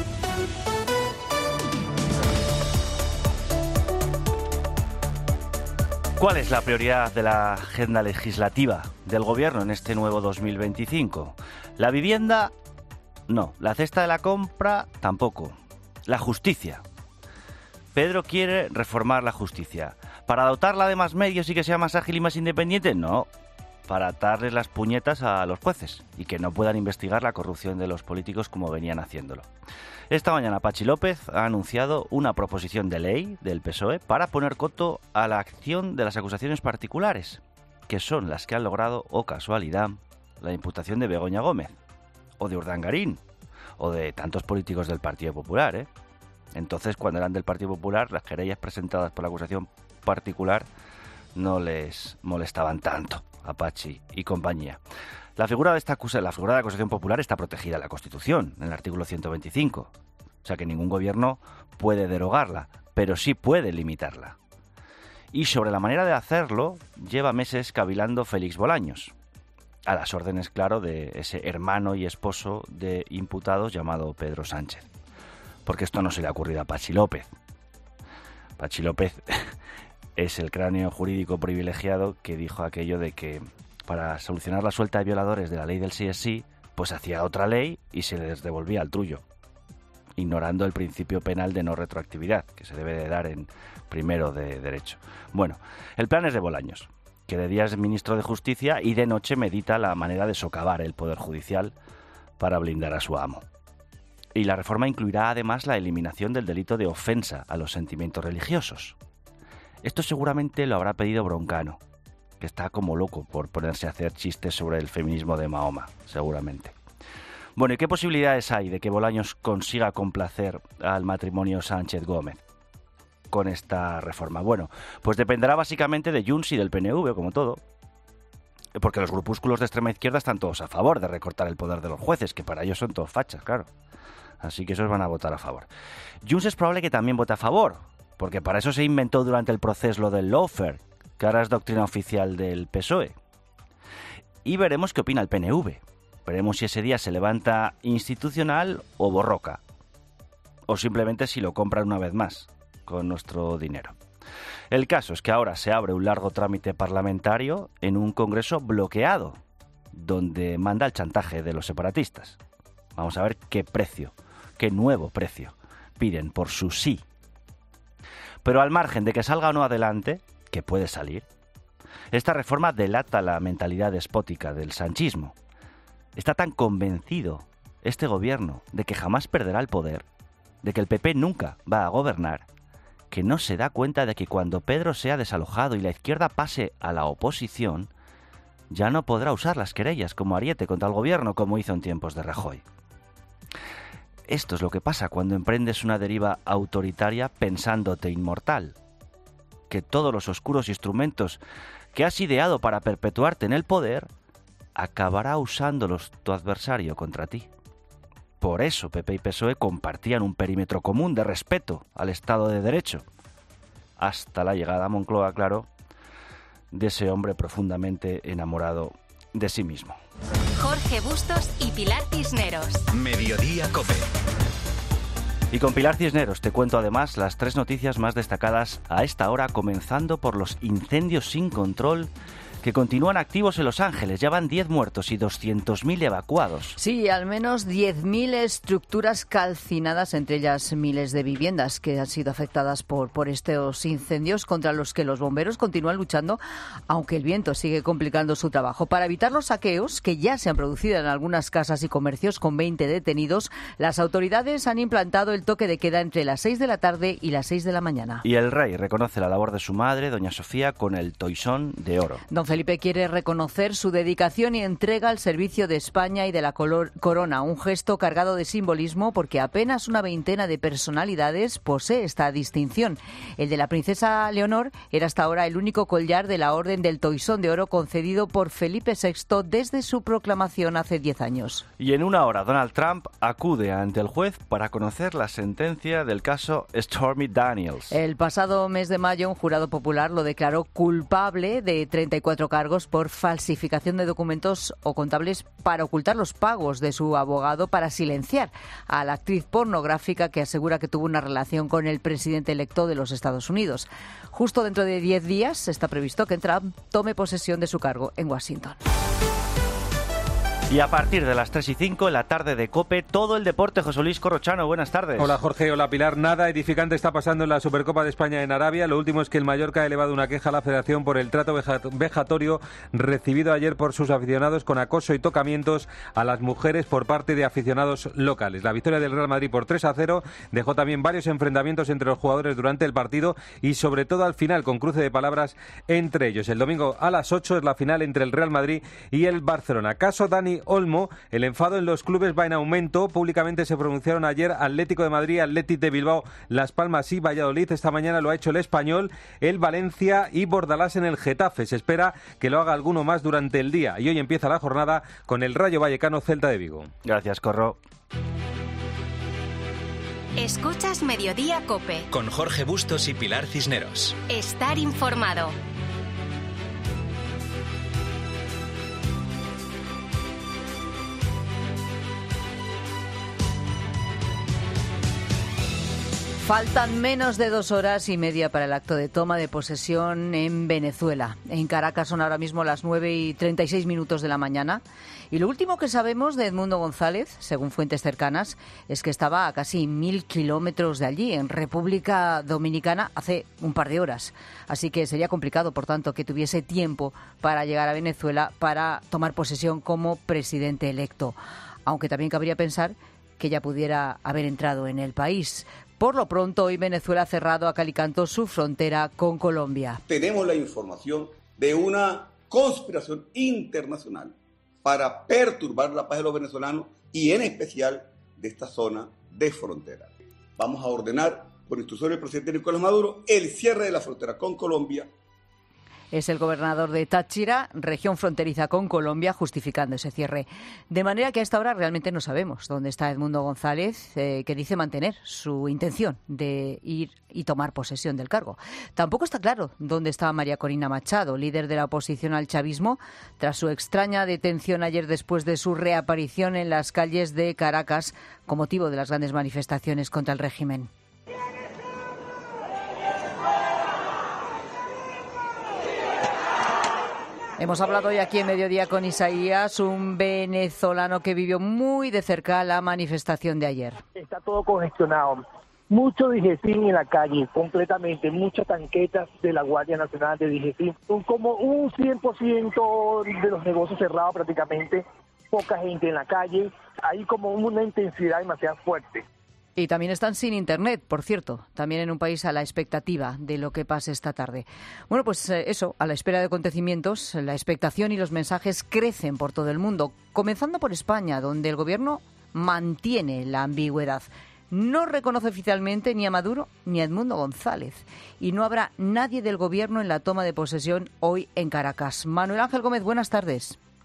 ¿Cuál es la prioridad de la agenda legislativa del Gobierno en este nuevo dos mil veinticinco? ¿La vivienda? No. ¿La cesta de la compra? Tampoco. ¿La justicia? Pedro quiere reformar la justicia. ¿Para dotarla de más medios y que sea más ágil y más independiente? No. Para atarles las puñetas a los jueces y que no puedan investigar la corrupción de los políticos como venían haciéndolo. Esta mañana Patxi López ha anunciado una proposición de ley del P S O E para poner coto a la acción de las acusaciones particulares, que son las que han logrado, o casualidad, la imputación de Begoña Gómez, o de Urdangarín, o de tantos políticos del Partido Popular, ¿eh? Entonces, cuando eran del Partido Popular, las querellas presentadas por la acusación particular no les molestaban tanto a Patxi y compañía. La figura de esta acusa, la figura de la acusación popular está protegida en la Constitución, en el artículo ciento veinticinco. O sea que ningún gobierno puede derogarla, pero sí puede limitarla. Y sobre la manera de hacerlo, lleva meses cavilando Félix Bolaños, a las órdenes, claro, de ese hermano y esposo de imputados llamado Pedro Sánchez. Porque esto no se le ha ocurrido a Patxi López. Patxi López es el cráneo jurídico privilegiado que dijo aquello de que para solucionar la suelta de violadores de la ley del sí es sí, pues hacía otra ley y se les devolvía al trullo, ignorando el principio penal de no retroactividad, que se debe de dar en primero de Derecho. Bueno, el plan es de Bolaños, que de día es ministro de Justicia y de noche medita la manera de socavar el Poder Judicial para blindar a su amo. Y la reforma incluirá además la eliminación del delito de ofensa a los sentimientos religiosos. Esto seguramente lo habrá pedido Broncano, que está como loco por ponerse a hacer chistes sobre el feminismo de Mahoma, seguramente. Bueno, ¿y qué posibilidades hay de que Bolaños consiga complacer al matrimonio Sánchez-Gómez con esta reforma? Bueno, pues dependerá básicamente de Junts y del P N V, como todo, porque los grupúsculos de extrema izquierda están todos a favor de recortar el poder de los jueces, que para ellos son todos fachas, claro. Así que esos van a votar a favor. Junts es probable que también vote a favor, porque para eso se inventó durante el proceso lo del lawfare, que ahora es doctrina oficial del P S O E. Y veremos qué opina el P N V. Veremos si ese día se levanta institucional o borroca, o simplemente si lo compran una vez más con nuestro dinero. El caso es que ahora se abre un largo trámite parlamentario en un Congreso bloqueado, donde manda el chantaje de los separatistas. Vamos a ver qué precio, qué nuevo precio piden por su sí. Pero al margen de que salga o no adelante, que puede salir, esta reforma delata la mentalidad despótica del sanchismo. Está tan convencido este gobierno de que jamás perderá el poder, de que el P P nunca va a gobernar, que no se da cuenta de que cuando Pedro sea desalojado y la izquierda pase a la oposición, ya no podrá usar las querellas como ariete contra el gobierno como hizo en tiempos de Rajoy. Esto es lo que pasa cuando emprendes una deriva autoritaria pensándote inmortal, que todos los oscuros instrumentos que has ideado para perpetuarte en el poder acabará usándolos tu adversario contra ti. Por eso P P y P S O E compartían un perímetro común de respeto al Estado de Derecho, hasta la llegada a Moncloa, claro, de ese hombre profundamente enamorado de sí mismo. Jorge Bustos y Pilar Cisneros. Mediodía COPE. Y con Pilar Cisneros te cuento además las tres noticias más destacadas a esta hora, comenzando por los incendios sin control que continúan activos en Los Ángeles. Ya van diez muertos y doscientos mil evacuados. Sí, al menos diez mil estructuras calcinadas, entre ellas miles de viviendas que han sido afectadas por, por estos incendios contra los que los bomberos continúan luchando, aunque el viento sigue complicando su trabajo. Para evitar los saqueos, que ya se han producido en algunas casas y comercios con veinte detenidos, las autoridades han implantado el toque de queda entre las seis de la tarde y las seis de la mañana. Y el rey reconoce la labor de su madre, doña Sofía, con el toisón de oro. Don Felipe quiere reconocer su dedicación y entrega al servicio de España y de la corona, un gesto cargado de simbolismo porque apenas una veintena de personalidades posee esta distinción. El de la princesa Leonor era hasta ahora el único collar de la Orden del Toisón de Oro concedido por Felipe sexto desde su proclamación hace diez años. Y en una hora Donald Trump acude ante el juez para conocer la sentencia del caso Stormy Daniels. El pasado mes de mayo un jurado popular lo declaró culpable de treinta y cuatro cargos por falsificación de documentos o contables para ocultar los pagos de su abogado para silenciar a la actriz pornográfica que asegura que tuvo una relación con el presidente electo de los Estados Unidos. Justo dentro de diez días está previsto que Trump tome posesión de su cargo en Washington. Y a partir de las tres y cinco, en la tarde de COPE, todo el deporte. José Luis Corrochano, buenas tardes. Hola Jorge, hola Pilar. Nada edificante está pasando en la Supercopa de España en Arabia. Lo último es que el Mallorca ha elevado una queja a la Federación por el trato vejatorio recibido ayer por sus aficionados con acoso y tocamientos a las mujeres por parte de aficionados locales. La victoria del Real Madrid por tres a cero dejó también varios enfrentamientos entre los jugadores durante el partido y sobre todo al final con cruce de palabras entre ellos. El domingo a las ocho es la final entre el Real Madrid y el Barcelona. Caso Dani Olmo, el enfado en los clubes va en aumento. Públicamente se pronunciaron ayer Atlético de Madrid, Athletic de Bilbao, Las Palmas y Valladolid. Esta mañana lo ha hecho el Español, el Valencia y Bordalás en el Getafe. Se espera que lo haga alguno más durante el día. Y hoy empieza la jornada con el Rayo Vallecano Celta de Vigo. Gracias, Corro. Escuchas Mediodía COPE. Con Jorge Bustos y Pilar Cisneros. Estar informado. Faltan menos de dos horas y media para el acto de toma de posesión en Venezuela. En Caracas son ahora mismo las nueve y treinta y seis minutos de la mañana. Y lo último que sabemos de Edmundo González, según fuentes cercanas, es que estaba a casi mil kilómetros de allí, en República Dominicana, hace un par de horas. Así que sería complicado, por tanto, que tuviese tiempo para llegar a Venezuela para tomar posesión como presidente electo. Aunque también cabría pensar que ya pudiera haber entrado en el país. Por lo pronto, hoy Venezuela ha cerrado a cal y canto su frontera con Colombia. Tenemos la información de una conspiración internacional para perturbar la paz de los venezolanos y en especial de esta zona de frontera. Vamos a ordenar, por instrucción del presidente Nicolás Maduro, el cierre de la frontera con Colombia. Es el gobernador de Táchira, región fronteriza con Colombia, justificando ese cierre. De manera que a esta hora realmente no sabemos dónde está Edmundo González, eh, que dice mantener su intención de ir y tomar posesión del cargo. Tampoco está claro dónde está María Corina Machado, líder de la oposición al chavismo, tras su extraña detención ayer después de su reaparición en las calles de Caracas con motivo de las grandes manifestaciones contra el régimen. Hemos hablado hoy aquí en Mediodía con Isaías, un venezolano que vivió muy de cerca la manifestación de ayer. Está todo congestionado. Mucho Digesín en la calle, completamente. Muchas tanquetas de la Guardia Nacional de Digesín. Son como un cien por ciento de los negocios cerrados prácticamente. Poca gente en la calle. Hay como una intensidad demasiado fuerte. Y también están sin internet, por cierto, también en un país a la expectativa de lo que pase esta tarde. Bueno, pues eso, a la espera de acontecimientos, la expectación y los mensajes crecen por todo el mundo, comenzando por España, donde el gobierno mantiene la ambigüedad. No reconoce oficialmente ni a Maduro ni a Edmundo González. Y no habrá nadie del gobierno en la toma de posesión hoy en Caracas. Manuel Ángel Gómez, buenas tardes.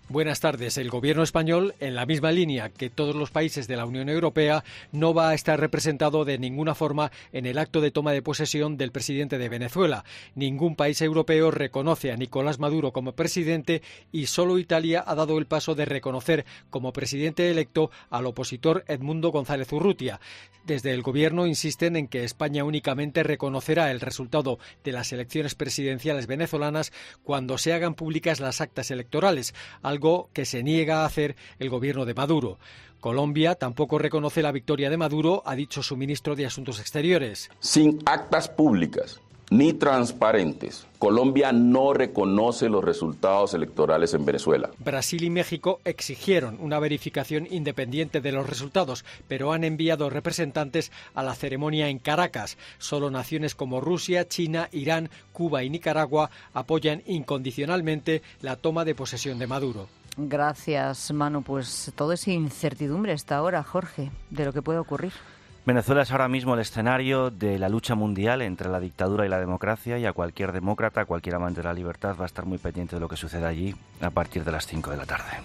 Buenas tardes. El gobierno español, en la misma línea que todos los países de la Unión Europea, no va a estar representado de ninguna forma en el acto de toma de posesión del presidente de Venezuela. Ningún país europeo reconoce a Nicolás Maduro como presidente y solo Italia ha dado el paso de reconocer como presidente electo al opositor Edmundo González Urrutia. Desde el gobierno insisten en que España únicamente reconocerá el resultado de las elecciones presidenciales venezolanas cuando se hagan públicas las actas electorales, algo que se niega a hacer el gobierno de Maduro. Colombia tampoco reconoce la victoria de Maduro, ha dicho su ministro de Asuntos Exteriores. Sin actas públicas ni transparentes, Colombia no reconoce los resultados electorales en Venezuela. Brasil y México exigieron una verificación independiente de los resultados, pero han enviado representantes a la ceremonia en Caracas. Solo naciones como Rusia, China, Irán, Cuba y Nicaragua apoyan incondicionalmente la toma de posesión de Maduro. Gracias, Manu. Pues todo es incertidumbre hasta ahora, Jorge, de lo que puede ocurrir. Venezuela es ahora mismo el escenario de la lucha mundial entre la dictadura y la democracia, y a cualquier demócrata, a cualquier amante de la libertad va a estar muy pendiente de lo que suceda allí a partir de las cinco de la tarde.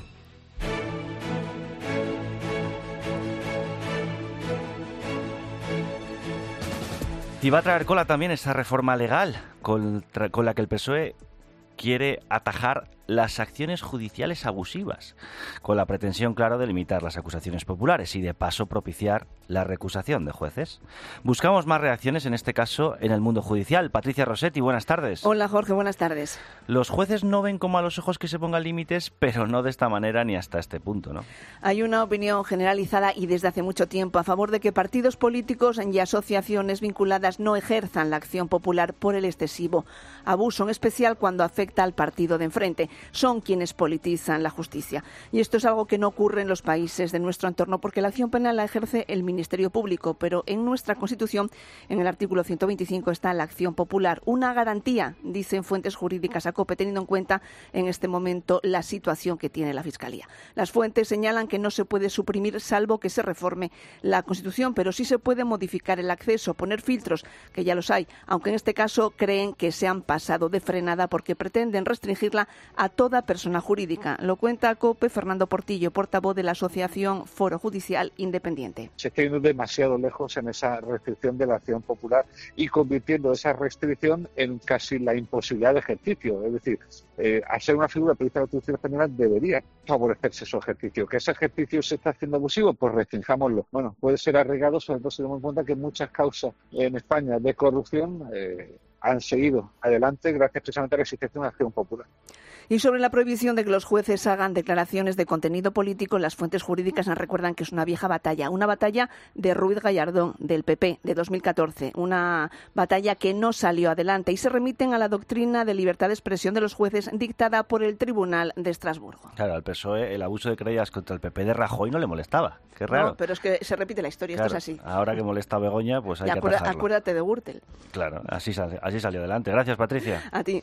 Y va a traer cola también esa reforma legal con, con la que el P S O E quiere atajar las acciones judiciales abusivas, con la pretensión, claro, de limitar las acusaciones populares y de paso propiciar la recusación de jueces. Buscamos más reacciones, en este caso, en el mundo judicial. Patricia Rossetti, buenas tardes. Hola, Jorge, buenas tardes. Los jueces no ven como a los ojos que se pongan límites, pero no de esta manera ni hasta este punto, ¿no? Hay una opinión generalizada y desde hace mucho tiempo a favor de que partidos políticos y asociaciones vinculadas no ejerzan la acción popular por el excesivo abuso, en especial cuando afecta al partido de enfrente. Son quienes politizan la justicia. Y esto es algo que no ocurre en los países de nuestro entorno, porque la acción penal la ejerce el Ministerio Público, pero en nuestra Constitución, en el artículo ciento veinticinco, está la acción popular. Una garantía, dicen fuentes jurídicas a COPE, teniendo en cuenta en este momento la situación que tiene la Fiscalía. Las fuentes señalan que no se puede suprimir salvo que se reforme la Constitución, pero sí se puede modificar el acceso, poner filtros, que ya los hay, aunque en este caso creen que se han pasado de frenada porque pretenden restringirla a toda persona jurídica. Lo cuenta COPE Fernando Portillo, portavoz de la Asociación Foro Judicial Independiente. Se está yendo demasiado lejos en esa restricción de la acción popular y convirtiendo esa restricción en casi la imposibilidad de ejercicio. Es decir, eh, al ser una figura prevista en la Constitución española debería favorecerse su ejercicio. ¿Que ese ejercicio se está haciendo abusivo? Pues restringámoslo. Bueno, puede ser arriesgado, sobre todo si tenemos en cuenta que muchas causas en España de corrupción eh, han seguido adelante gracias precisamente a la existencia de una acción popular. Y sobre la prohibición de que los jueces hagan declaraciones de contenido político, las fuentes jurídicas nos recuerdan que es una vieja batalla, una batalla de Ruiz Gallardón, del P P, de dos mil catorce, una batalla que no salió adelante, y se remiten a la doctrina de libertad de expresión de los jueces dictada por el Tribunal de Estrasburgo. Claro, al P S O E el abuso de querellas contra el P P de Rajoy no le molestaba, qué raro. No, pero es que se repite la historia, claro, esto es así. Ahora que molesta a Begoña, pues hay y que acuerda, atajarlo. Acuérdate de Gürtel. Claro, así, así salió adelante. Gracias, Patricia. A ti.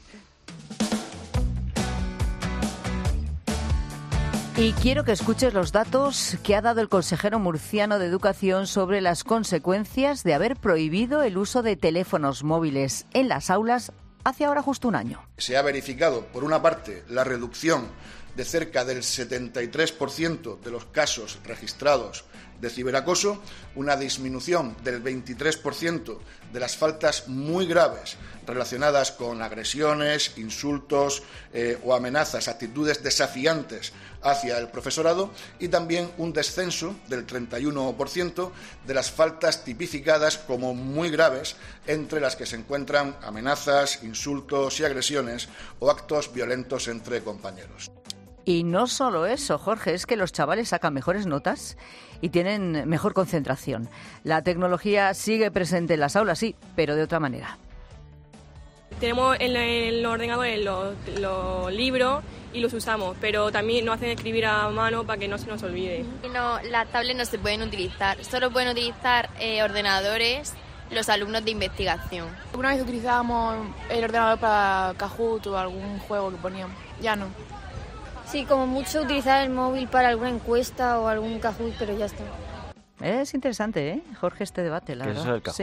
Y quiero que escuches los datos que ha dado el consejero murciano de Educación sobre las consecuencias de haber prohibido el uso de teléfonos móviles en las aulas hace ahora justo un año. Se ha verificado, por una parte, la reducción de cerca del setenta y tres por ciento de los casos registrados de ciberacoso, una disminución del veintitrés por ciento de las faltas muy graves relacionadas con agresiones, insultos eh, o amenazas, actitudes desafiantes hacia el profesorado, y también un descenso del treinta y uno por ciento de las faltas tipificadas como muy graves, entre las que se encuentran amenazas, insultos y agresiones o actos violentos entre compañeros. Y no solo eso, Jorge, es que los chavales sacan mejores notas y tienen mejor concentración. La tecnología sigue presente en las aulas, sí, pero de otra manera. Tenemos en el ordenador los, los libros y los usamos, pero también nos hacen escribir a mano para que no se nos olvide. No, las tablets no se pueden utilizar, solo pueden utilizar eh, ordenadores los alumnos de investigación. Una vez utilizábamos el ordenador para Kahoot o algún juego que poníamos, ya no. Sí, como mucho utilizar el móvil para alguna encuesta o algún Kahoot, pero ya está. Es interesante, ¿eh, Jorge, este debate, la ¿Qué verdad. es eso del Kahoot? Sí.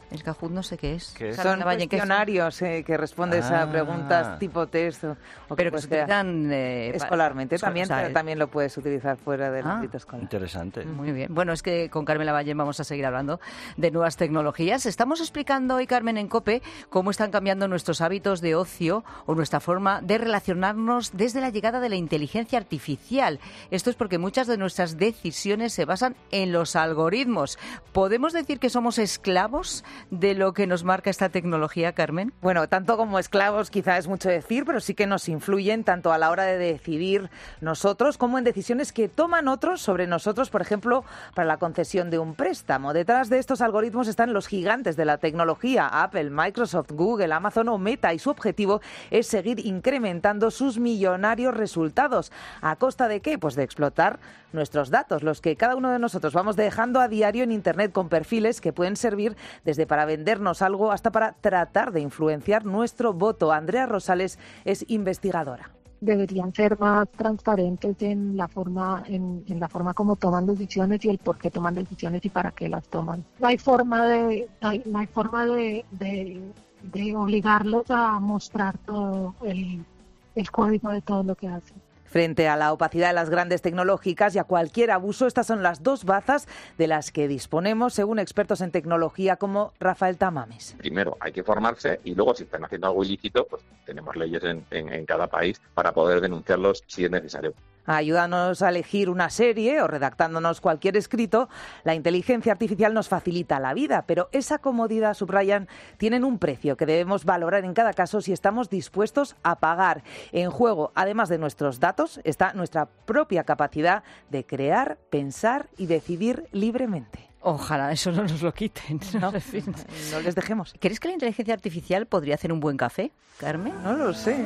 El Kahoot no sé qué es. ¿Qué es? Son cuestionarios eh, que respondes ah. a preguntas tipo test. O, o pero que que se utilizan eh, escolarmente. para, también, o sea, también lo puedes utilizar fuera del ah, ámbito escolar. Interesante. Muy bien. Bueno, es que con Carmen Lavallén vamos a seguir hablando de nuevas tecnologías. Estamos explicando hoy, Carmen, en COPE, cómo están cambiando nuestros hábitos de ocio o nuestra forma de relacionarnos desde la llegada de la inteligencia artificial. Esto es porque muchas de nuestras decisiones se basan en los algoritmos. ¿Podemos decir que somos esclavos de lo que nos marca esta tecnología, Carmen? Bueno, tanto como esclavos quizá es mucho decir, pero sí que nos influyen tanto a la hora de decidir nosotros como en decisiones que toman otros sobre nosotros, por ejemplo, para la concesión de un préstamo. Detrás de estos algoritmos están los gigantes de la tecnología, Apple, Microsoft, Google, Amazon o Meta, y su objetivo es seguir incrementando sus millonarios resultados. ¿A costa de qué? Pues de explotar nuestros datos, los que cada uno de nosotros vamos dejando a diario en Internet con perfiles que pueden servir desde para vendernos algo hasta para tratar de influenciar nuestro voto. Andrea Rosales es investigadora. Deberían ser más transparentes en la forma en, en la forma como toman decisiones y el por qué toman decisiones y para qué las toman. No hay forma de no hay, no hay forma de, de, de obligarlos a mostrar todo el, el código de todo lo que hacen. Frente a la opacidad de las grandes tecnológicas y a cualquier abuso, estas son las dos bazas de las que disponemos, según expertos en tecnología como Rafael Tamames. Primero hay que formarse y luego, si están haciendo algo ilícito, pues tenemos leyes en, en, en cada país para poder denunciarlos si es necesario. Ayúdanos a elegir una serie o redactándonos cualquier escrito. La inteligencia artificial nos facilita la vida, pero esa comodidad, subrayan, tienen un precio que debemos valorar en cada caso si estamos dispuestos a pagar. En juego, además de nuestros datos, está nuestra propia capacidad de crear, pensar y decidir libremente. Ojalá eso no nos lo quiten. No, no les dejemos. ¿Crees que la inteligencia artificial podría hacer un buen café, Carmen? No lo sé.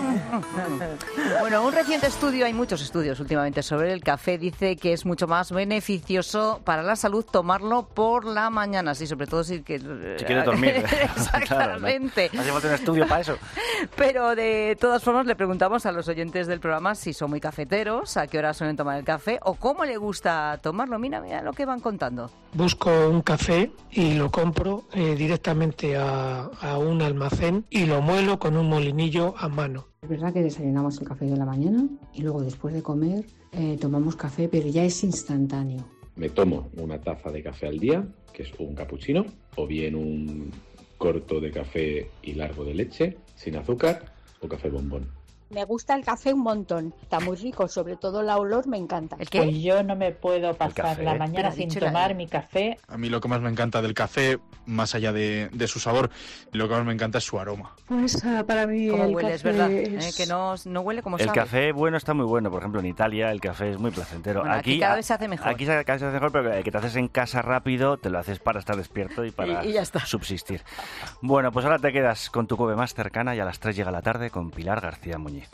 Bueno, un reciente estudio, hay muchos estudios últimamente sobre el café, dice que es mucho más beneficioso para la salud tomarlo por la mañana. Sí, sobre todo si, que, si quieres dormir. Exactamente. Claro, no hace falta un estudio para eso. Pero de todas formas le preguntamos a los oyentes del programa si son muy cafeteros, a qué hora suelen tomar el café o cómo le gusta tomarlo. Mira, mira lo que van contando. Busco un café y lo compro eh, directamente a, a un almacén y lo muelo con un molinillo a mano. Es verdad que desayunamos el café de la mañana y luego después de comer eh, tomamos café, pero ya es instantáneo. Me tomo una taza de café al día, que es un cappuccino, o bien un corto de café y largo de leche, sin azúcar, o café bombón. Me gusta el café un montón, está muy rico, sobre todo la olor me encanta. ¿El qué? Pues yo no me puedo pasar la mañana sin tomar la... mi café. A mí lo que más me encanta del café, más allá de, de su sabor, lo que más me encanta es su aroma. Pues uh, para mí ¿Cómo el huele? café Es verdad, es... ¿eh? Que no, no huele como el sabe. El café bueno está muy bueno, por ejemplo en Italia el café es muy placentero. Bueno, aquí, aquí cada vez se hace mejor. Aquí cada vez se hace mejor, pero el que te haces en casa rápido te lo haces para estar despierto y para y, y ya está. subsistir. Bueno, pues ahora te quedas con tu COPE más cercana y a las tres llega la tarde con Pilar García Muñiz.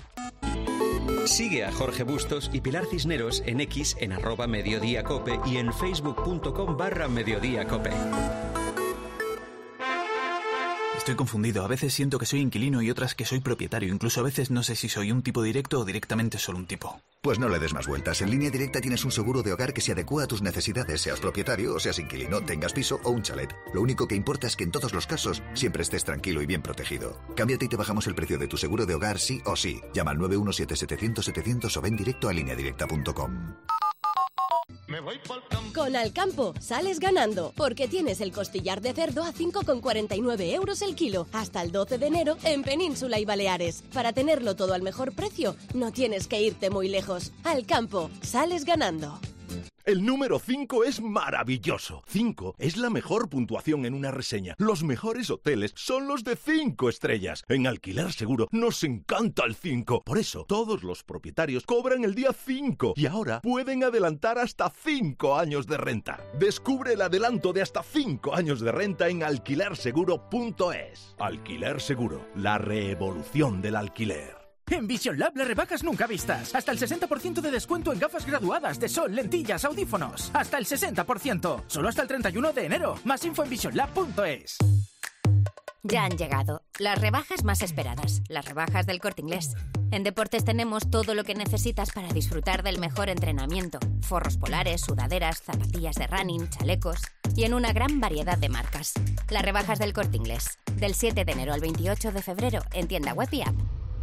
Sigue a Jorge Bustos y Pilar Cisneros en X en arroba Mediodía Cope y en facebook.com barra Mediodía Cope. Estoy confundido. A veces siento que soy inquilino y otras que soy propietario. Incluso a veces no sé si soy un tipo directo o directamente solo un tipo. Pues no le des más vueltas. En Línea Directa tienes un seguro de hogar que se adecúa a tus necesidades, seas propietario o seas inquilino, tengas piso o un chalet. Lo único que importa es que en todos los casos siempre estés tranquilo y bien protegido. Cámbiate y te bajamos el precio de tu seguro de hogar sí o sí. Llama al nueve uno siete setecientos setecientos o ven directo a línea directa punto com. Con Alcampo sales ganando, porque tienes el costillar de cerdo a cinco con cuarenta y nueve euros el kilo, hasta el doce de enero en Península y Baleares. Para tenerlo todo al mejor precio, no tienes que irte muy lejos. Alcampo, sales ganando. El número cinco es maravilloso. cinco es la mejor puntuación en una reseña. Los mejores hoteles son los de cinco estrellas. En Alquiler Seguro nos encanta el cinco. Por eso, todos los propietarios cobran el día cinco y ahora pueden adelantar hasta cinco años de renta. Descubre el adelanto de hasta cinco años de renta en alquiler seguro punto es. Alquiler Seguro, la revolución del alquiler. En Vision Lab las rebajas nunca vistas. Hasta el sesenta por ciento de descuento en gafas graduadas de sol, lentillas, audífonos. Hasta el sesenta por ciento. Solo hasta el treinta y uno de enero. Más info en vision lab punto es. Ya han llegado las rebajas más esperadas, las rebajas del Corte Inglés. En deportes tenemos todo lo que necesitas para disfrutar del mejor entrenamiento. Forros polares, sudaderas, zapatillas de running, chalecos. y en una gran variedad de marcas. Las rebajas del Corte Inglés, del siete de enero al veintiocho de febrero en tienda web y app.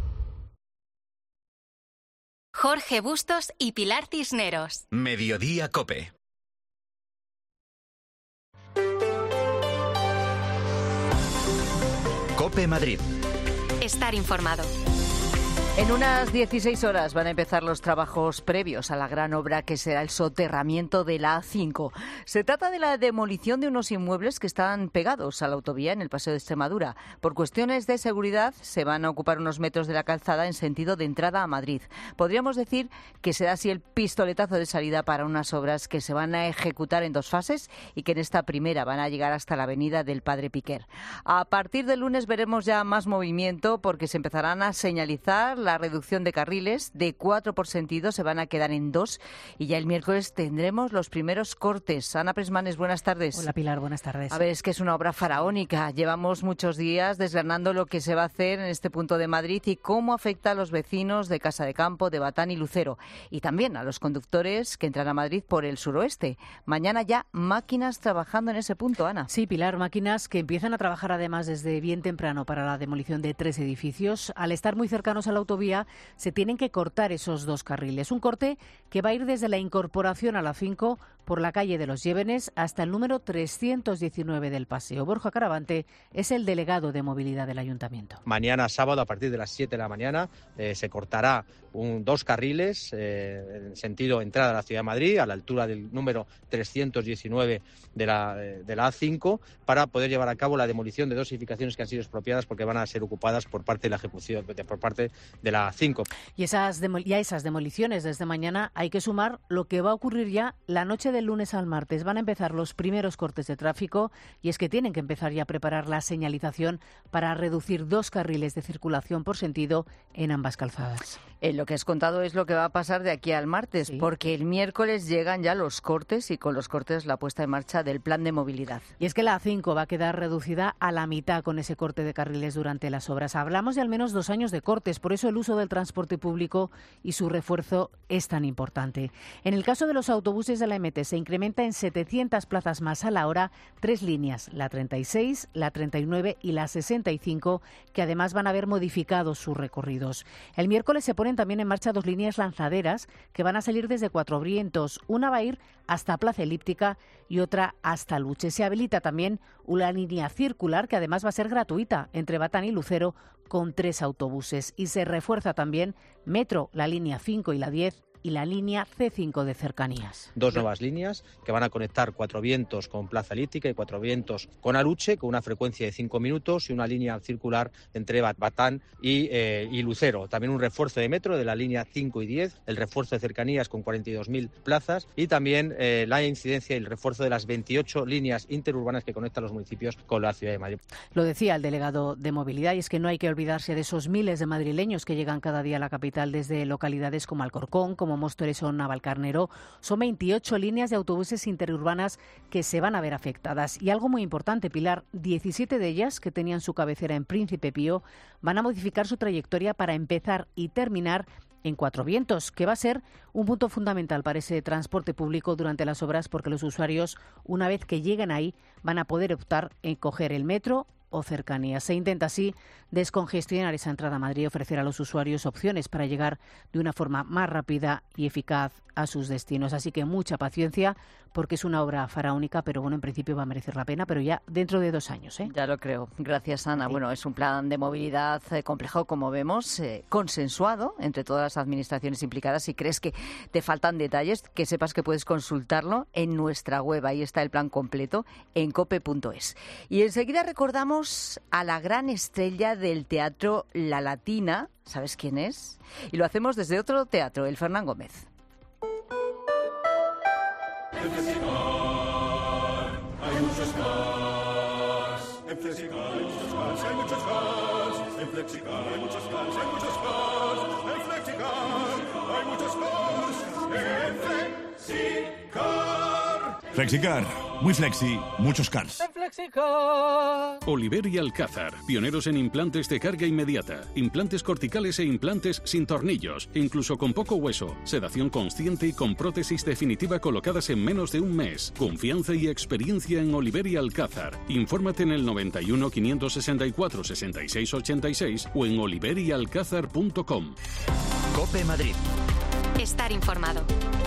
Jorge Bustos y Pilar Cisneros. Mediodía COPE. COPE Madrid. Estar informado. En unas dieciséis horas van a empezar los trabajos previos a la gran obra que será el soterramiento de la A cinco. Se trata de la demolición de unos inmuebles que están pegados a la autovía en el Paseo de Extremadura. Por cuestiones de seguridad se van a ocupar unos metros de la calzada en sentido de entrada a Madrid. Podríamos decir que será así el pistoletazo de salida para unas obras que se van a ejecutar en dos fases y que en esta primera van a llegar hasta la avenida del Padre Piquer. A partir del lunes veremos ya más movimiento porque se empezarán a señalizar la reducción de carriles, de cuatro por sentido se van a quedar en dos y ya el miércoles tendremos los primeros cortes. Ana Presmanes, buenas tardes. Hola Pilar, buenas tardes. A ver, es que es una obra faraónica. Llevamos muchos días desgranando lo que se va a hacer en este punto de Madrid y cómo afecta a los vecinos de Casa de Campo, de Batán y Lucero y también a los conductores que entran a Madrid por el suroeste. Mañana ya máquinas trabajando en ese punto, Ana. Sí, Pilar, máquinas que empiezan a trabajar además desde bien temprano para la demolición de tres edificios. Al estar muy cercanos a la autovía se tienen que cortar esos dos carriles. Un corte que va a ir desde la incorporación a la cinco por la calle de los Llévenes hasta el número trescientos diecinueve del Paseo. Borja Caravante es el delegado de movilidad del Ayuntamiento. Mañana sábado a partir de las siete de la mañana eh, se cortará un, dos carriles eh, en sentido entrada a la Ciudad de Madrid a la altura del número trescientos diecinueve de la, de la A cinco para poder llevar a cabo la demolición de dos edificaciones que han sido expropiadas porque van a ser ocupadas por parte de la ejecución de, por parte de la A cinco. Y esas demo, ya esas demoliciones desde mañana hay que sumar lo que va a ocurrir ya la noche del lunes al martes. Van a empezar los primeros cortes de tráfico y es que tienen que empezar ya a preparar la señalización para reducir dos carriles de circulación por sentido en ambas calzadas. Eh, lo que has contado es lo que va a pasar de aquí al martes, sí, porque el miércoles llegan ya los cortes y con los cortes la puesta en marcha del plan de movilidad. Y es que la A cinco va a quedar reducida a la mitad con ese corte de carriles durante las obras. Hablamos de al menos dos años de cortes, por eso el uso del transporte público y su refuerzo es tan importante. En el caso de los autobuses de la M T se incrementa en setecientas plazas más a la hora, tres líneas, la treinta y seis, la treinta y nueve y la sesenta y cinco, que además van a haber modificado sus recorridos. El miércoles se ponen también en marcha dos líneas lanzaderas que van a salir desde Cuatro Vientos. Una va a ir hasta Plaza Elíptica y otra hasta Luche. Se habilita también una línea circular que además va a ser gratuita entre Batán y Lucero con tres autobuses. Y se refuerza también Metro, la línea cinco y la diez y la línea C cinco de cercanías. Dos nuevas líneas que van a conectar Cuatro Vientos con Plaza Elíptica y Cuatro Vientos con Aluche, con una frecuencia de cinco minutos y una línea circular entre Batán y, eh, y Lucero. También un refuerzo de metro de la línea cinco y diez, el refuerzo de cercanías con cuarenta y dos mil plazas y también eh, la incidencia y el refuerzo de las veintiocho líneas interurbanas que conectan los municipios con la Ciudad de Madrid. Lo decía el delegado de movilidad y es que no hay que olvidarse de esos miles de madrileños que llegan cada día a la capital desde localidades como Alcorcón, como Móstoles o Navalcarnero. Son veintiocho líneas de autobuses interurbanas que se van a ver afectadas. Y algo muy importante, Pilar, diecisiete de ellas, que tenían su cabecera en Príncipe Pío, van a modificar su trayectoria para empezar y terminar en Cuatro Vientos, que va a ser un punto fundamental para ese transporte público durante las obras, porque los usuarios, una vez que lleguen ahí, van a poder optar en coger el metro o cercanías. Se intenta así descongestionar esa entrada a Madrid y ofrecer a los usuarios opciones para llegar de una forma más rápida y eficaz a sus destinos. Así que mucha paciencia porque es una obra faraónica, pero bueno, en principio va a merecer la pena, pero ya dentro de dos años. ¿eh? Ya lo creo. Gracias, Ana. Sí. Bueno, es un plan de movilidad eh, complejo, como vemos, eh, consensuado entre todas las administraciones implicadas. Si crees que te faltan detalles, que sepas que puedes consultarlo en nuestra web. Ahí está el plan completo en cope punto es. Y enseguida recordamos a la gran estrella del teatro La Latina. ¿Sabes quién es? Y lo hacemos desde otro teatro, el Fernán Gómez. En Flexicar hay muchos cars. En Flexicar hay muchos cars, hay muchos cars. En Flexicar hay muchos cars, hay muchos cars. En Flexicar hay muchos cars. En Flexicar. Flexicar, muy flexi, muchos cars. Oliver y Alcázar, pioneros en implantes de carga inmediata, implantes corticales e implantes sin tornillos, incluso con poco hueso, sedación consciente y con prótesis definitiva colocadas en menos de un mes. Confianza y experiencia en Oliver y Alcázar. Infórmate en el noventa y uno, quinientos sesenta y cuatro, sesenta y seis ochenta y seis o en oliver y alcázar punto com. COPE Madrid. Estar informado.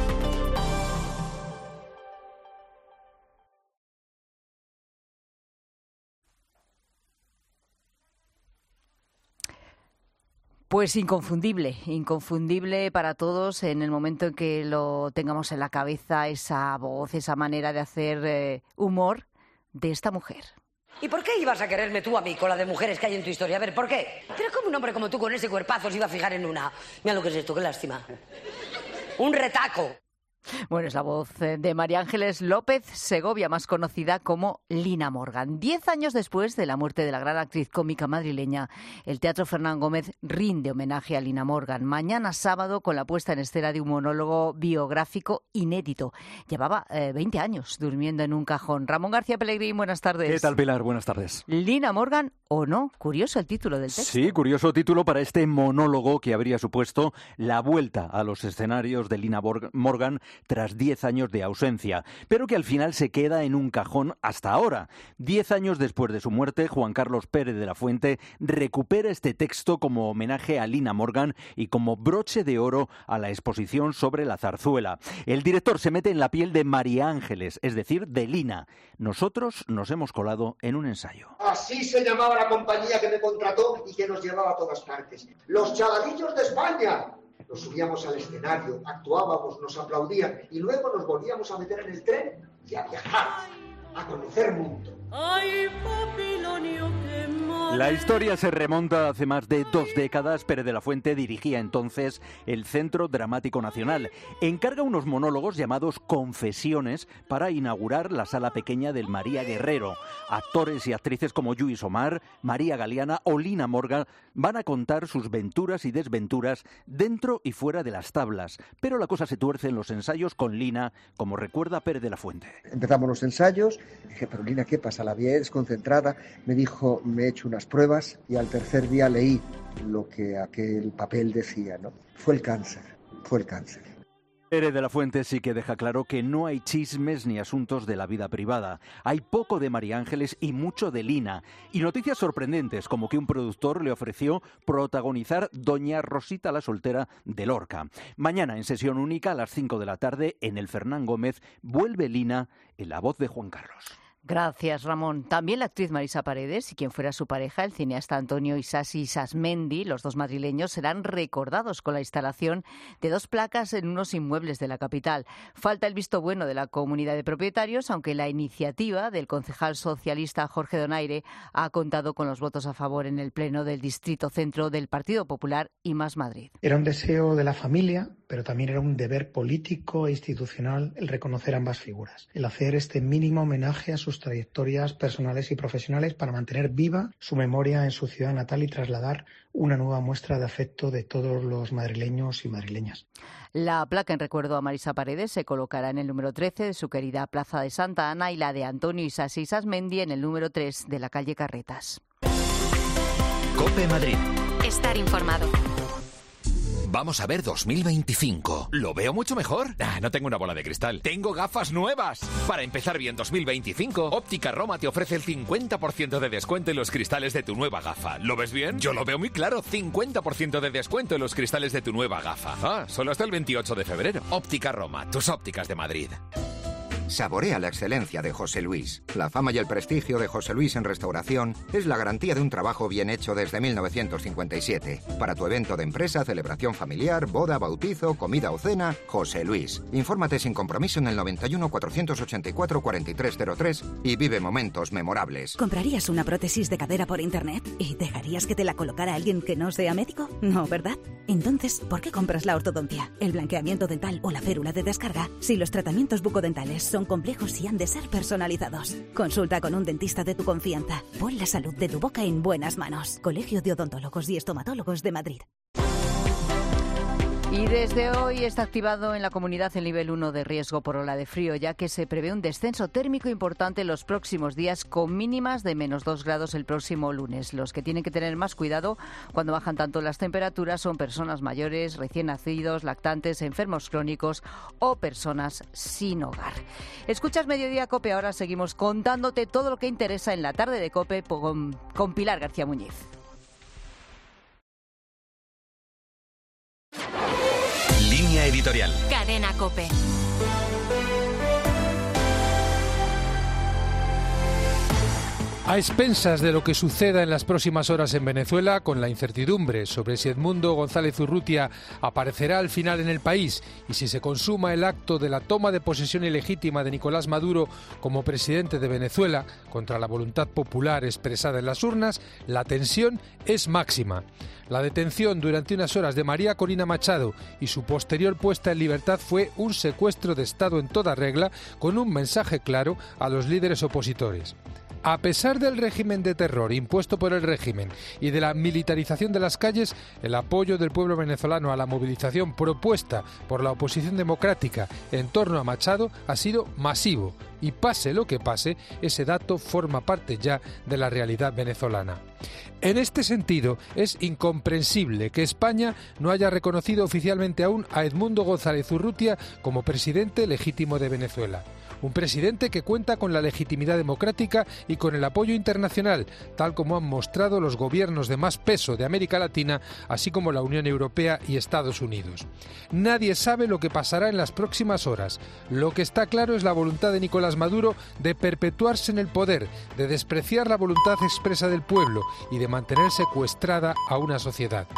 Pues inconfundible, inconfundible para todos en el momento en que lo tengamos en la cabeza, esa voz, esa manera de hacer eh, humor de esta mujer. ¿Y por qué ibas a quererme tú a mí con la de mujeres que hay en tu historia? A ver, ¿por qué? Pero como un hombre como tú con ese cuerpazo se iba a fijar en una. Mira lo que es esto, qué lástima. Un retaco. Bueno, es la voz de María Ángeles López Segovia, más conocida como Lina Morgan. Diez años después de la muerte de la gran actriz cómica madrileña, el Teatro Fernán Gómez rinde homenaje a Lina Morgan. Mañana sábado, con la puesta en escena de un monólogo biográfico inédito. Llevaba eh, veinte años durmiendo en un cajón. Ramón García Pellegrín, buenas tardes. ¿Qué tal, Pilar? Buenas tardes. Lina Morgan o no. Curioso el título del texto. Sí, curioso título para este monólogo que habría supuesto la vuelta a los escenarios de Lina Morgan tras diez años de ausencia, pero que al final se queda en un cajón hasta ahora. Diez años después de su muerte, Juan Carlos Pérez de la Fuente recupera este texto como homenaje a Lina Morgan y como broche de oro a la exposición sobre la zarzuela. El director se mete en la piel de María Ángeles, es decir, de Lina. Nosotros nos hemos colado en un ensayo. Así se llamaba la compañía que me contrató y que nos llevaba a todas partes. Los Chaladillos de España. Nos subíamos al escenario, actuábamos, nos aplaudían y luego nos volvíamos a meter en el tren y a viajar, a conocer mundo. La historia se remonta hace más de dos décadas. Pérez de la Fuente dirigía entonces el Centro Dramático Nacional. Encarga unos monólogos llamados Confesiones para inaugurar la sala pequeña del María Guerrero. Actores y actrices como Lluís Omar, María Galeana o Lina Morgan van a contar sus venturas y desventuras dentro y fuera de las tablas. Pero la cosa se tuerce en los ensayos con Lina, como recuerda Pérez de la Fuente. Empezamos los ensayos, dije, pero Lina, ¿qué pasa? La vi desconcentrada, me dijo, me he hecho unas pruebas y al tercer día leí lo que aquel papel decía, ¿no? Fue el cáncer, fue el cáncer. Pérez de la Fuente sí que deja claro que no hay chismes ni asuntos de la vida privada. Hay poco de María Ángeles y mucho de Lina. Y noticias sorprendentes, como que un productor le ofreció protagonizar Doña Rosita la soltera de Lorca. Mañana, en sesión única, a las cinco de la tarde, en el Fernán Gómez, vuelve Lina en la voz de Juan Carlos. Gracias, Ramón. También la actriz Marisa Paredes y quien fuera su pareja, el cineasta Antonio Isasi Sasmendi, los dos madrileños, serán recordados con la instalación de dos placas en unos inmuebles de la capital. Falta el visto bueno de la comunidad de propietarios, aunque la iniciativa del concejal socialista Jorge Donaire ha contado con los votos a favor en el pleno del Distrito Centro del Partido Popular y Más Madrid. Era un deseo de la familia, pero también era un deber político e institucional el reconocer ambas figuras, el hacer este mínimo homenaje a sus trayectorias personales y profesionales para mantener viva su memoria en su ciudad natal y trasladar una nueva muestra de afecto de todos los madrileños y madrileñas. La placa en recuerdo a Marisa Paredes se colocará en el número trece de su querida Plaza de Santa Ana y la de Antonio Isasi Sasmendi en el número tres de la calle Carretas. COPE Madrid. Estar informado. Vamos a ver dos mil veinticinco. ¿Lo veo mucho mejor? Ah, no tengo una bola de cristal. ¡Tengo gafas nuevas! Para empezar bien dos mil veinticinco, Óptica Roma te ofrece el cincuenta por ciento de descuento en los cristales de tu nueva gafa. ¿Lo ves bien? Yo lo veo muy claro. cincuenta por ciento de descuento en los cristales de tu nueva gafa. Ah, solo hasta el veintiocho de febrero. Óptica Roma, tus ópticas de Madrid. Saborea la excelencia de José Luis. La fama y el prestigio de José Luis en restauración es la garantía de un trabajo bien hecho desde mil novecientos cincuenta y siete. Para tu evento de empresa, celebración familiar, boda, bautizo, comida o cena, José Luis. Infórmate sin compromiso en el noventa y uno, cuatrocientos ochenta y cuatro, cuarenta y tres cero tres y vive momentos memorables. ¿Comprarías una prótesis de cadera por internet y dejarías que te la colocara alguien que no sea médico? No, ¿verdad? Entonces, ¿por qué compras la ortodoncia, el blanqueamiento dental o la férula de descarga si los tratamientos bucodentales son complejos y han de ser personalizados? Consulta con un dentista de tu confianza. Pon la salud de tu boca en buenas manos. Colegio de Odontólogos y Estomatólogos de Madrid. Y desde hoy está activado en la comunidad el nivel uno de riesgo por ola de frío, ya que se prevé un descenso térmico importante en los próximos días, con mínimas de menos dos grados el próximo lunes. Los que tienen que tener más cuidado cuando bajan tanto las temperaturas son personas mayores, recién nacidos, lactantes, enfermos crónicos o personas sin hogar. Escuchas Mediodía COPE, ahora seguimos contándote todo lo que interesa en la tarde de COPE con, con Pilar García Muñiz. Línea editorial. Cadena COPE. A expensas de lo que suceda en las próximas horas en Venezuela, con la incertidumbre sobre si Edmundo González Urrutia aparecerá al final en el país y si se consuma el acto de la toma de posesión ilegítima de Nicolás Maduro como presidente de Venezuela, contra la voluntad popular expresada en las urnas, la tensión es máxima. La detención durante unas horas de María Corina Machado y su posterior puesta en libertad fue un secuestro de Estado en toda regla, con un mensaje claro a los líderes opositores. A pesar del régimen de terror impuesto por el régimen y de la militarización de las calles, el apoyo del pueblo venezolano a la movilización propuesta por la oposición democrática en torno a Machado ha sido masivo. Y pase lo que pase, ese dato forma parte ya de la realidad venezolana. En este sentido, es incomprensible que España no haya reconocido oficialmente aún a Edmundo González Urrutia como presidente legítimo de Venezuela. Un presidente que cuenta con la legitimidad democrática y con el apoyo internacional, tal como han mostrado los gobiernos de más peso de América Latina, así como la Unión Europea y Estados Unidos. Nadie sabe lo que pasará en las próximas horas. Lo que está claro es la voluntad de Nicolás Maduro de perpetuarse en el poder, de despreciar la voluntad expresa del pueblo y de mantener secuestrada a una sociedad.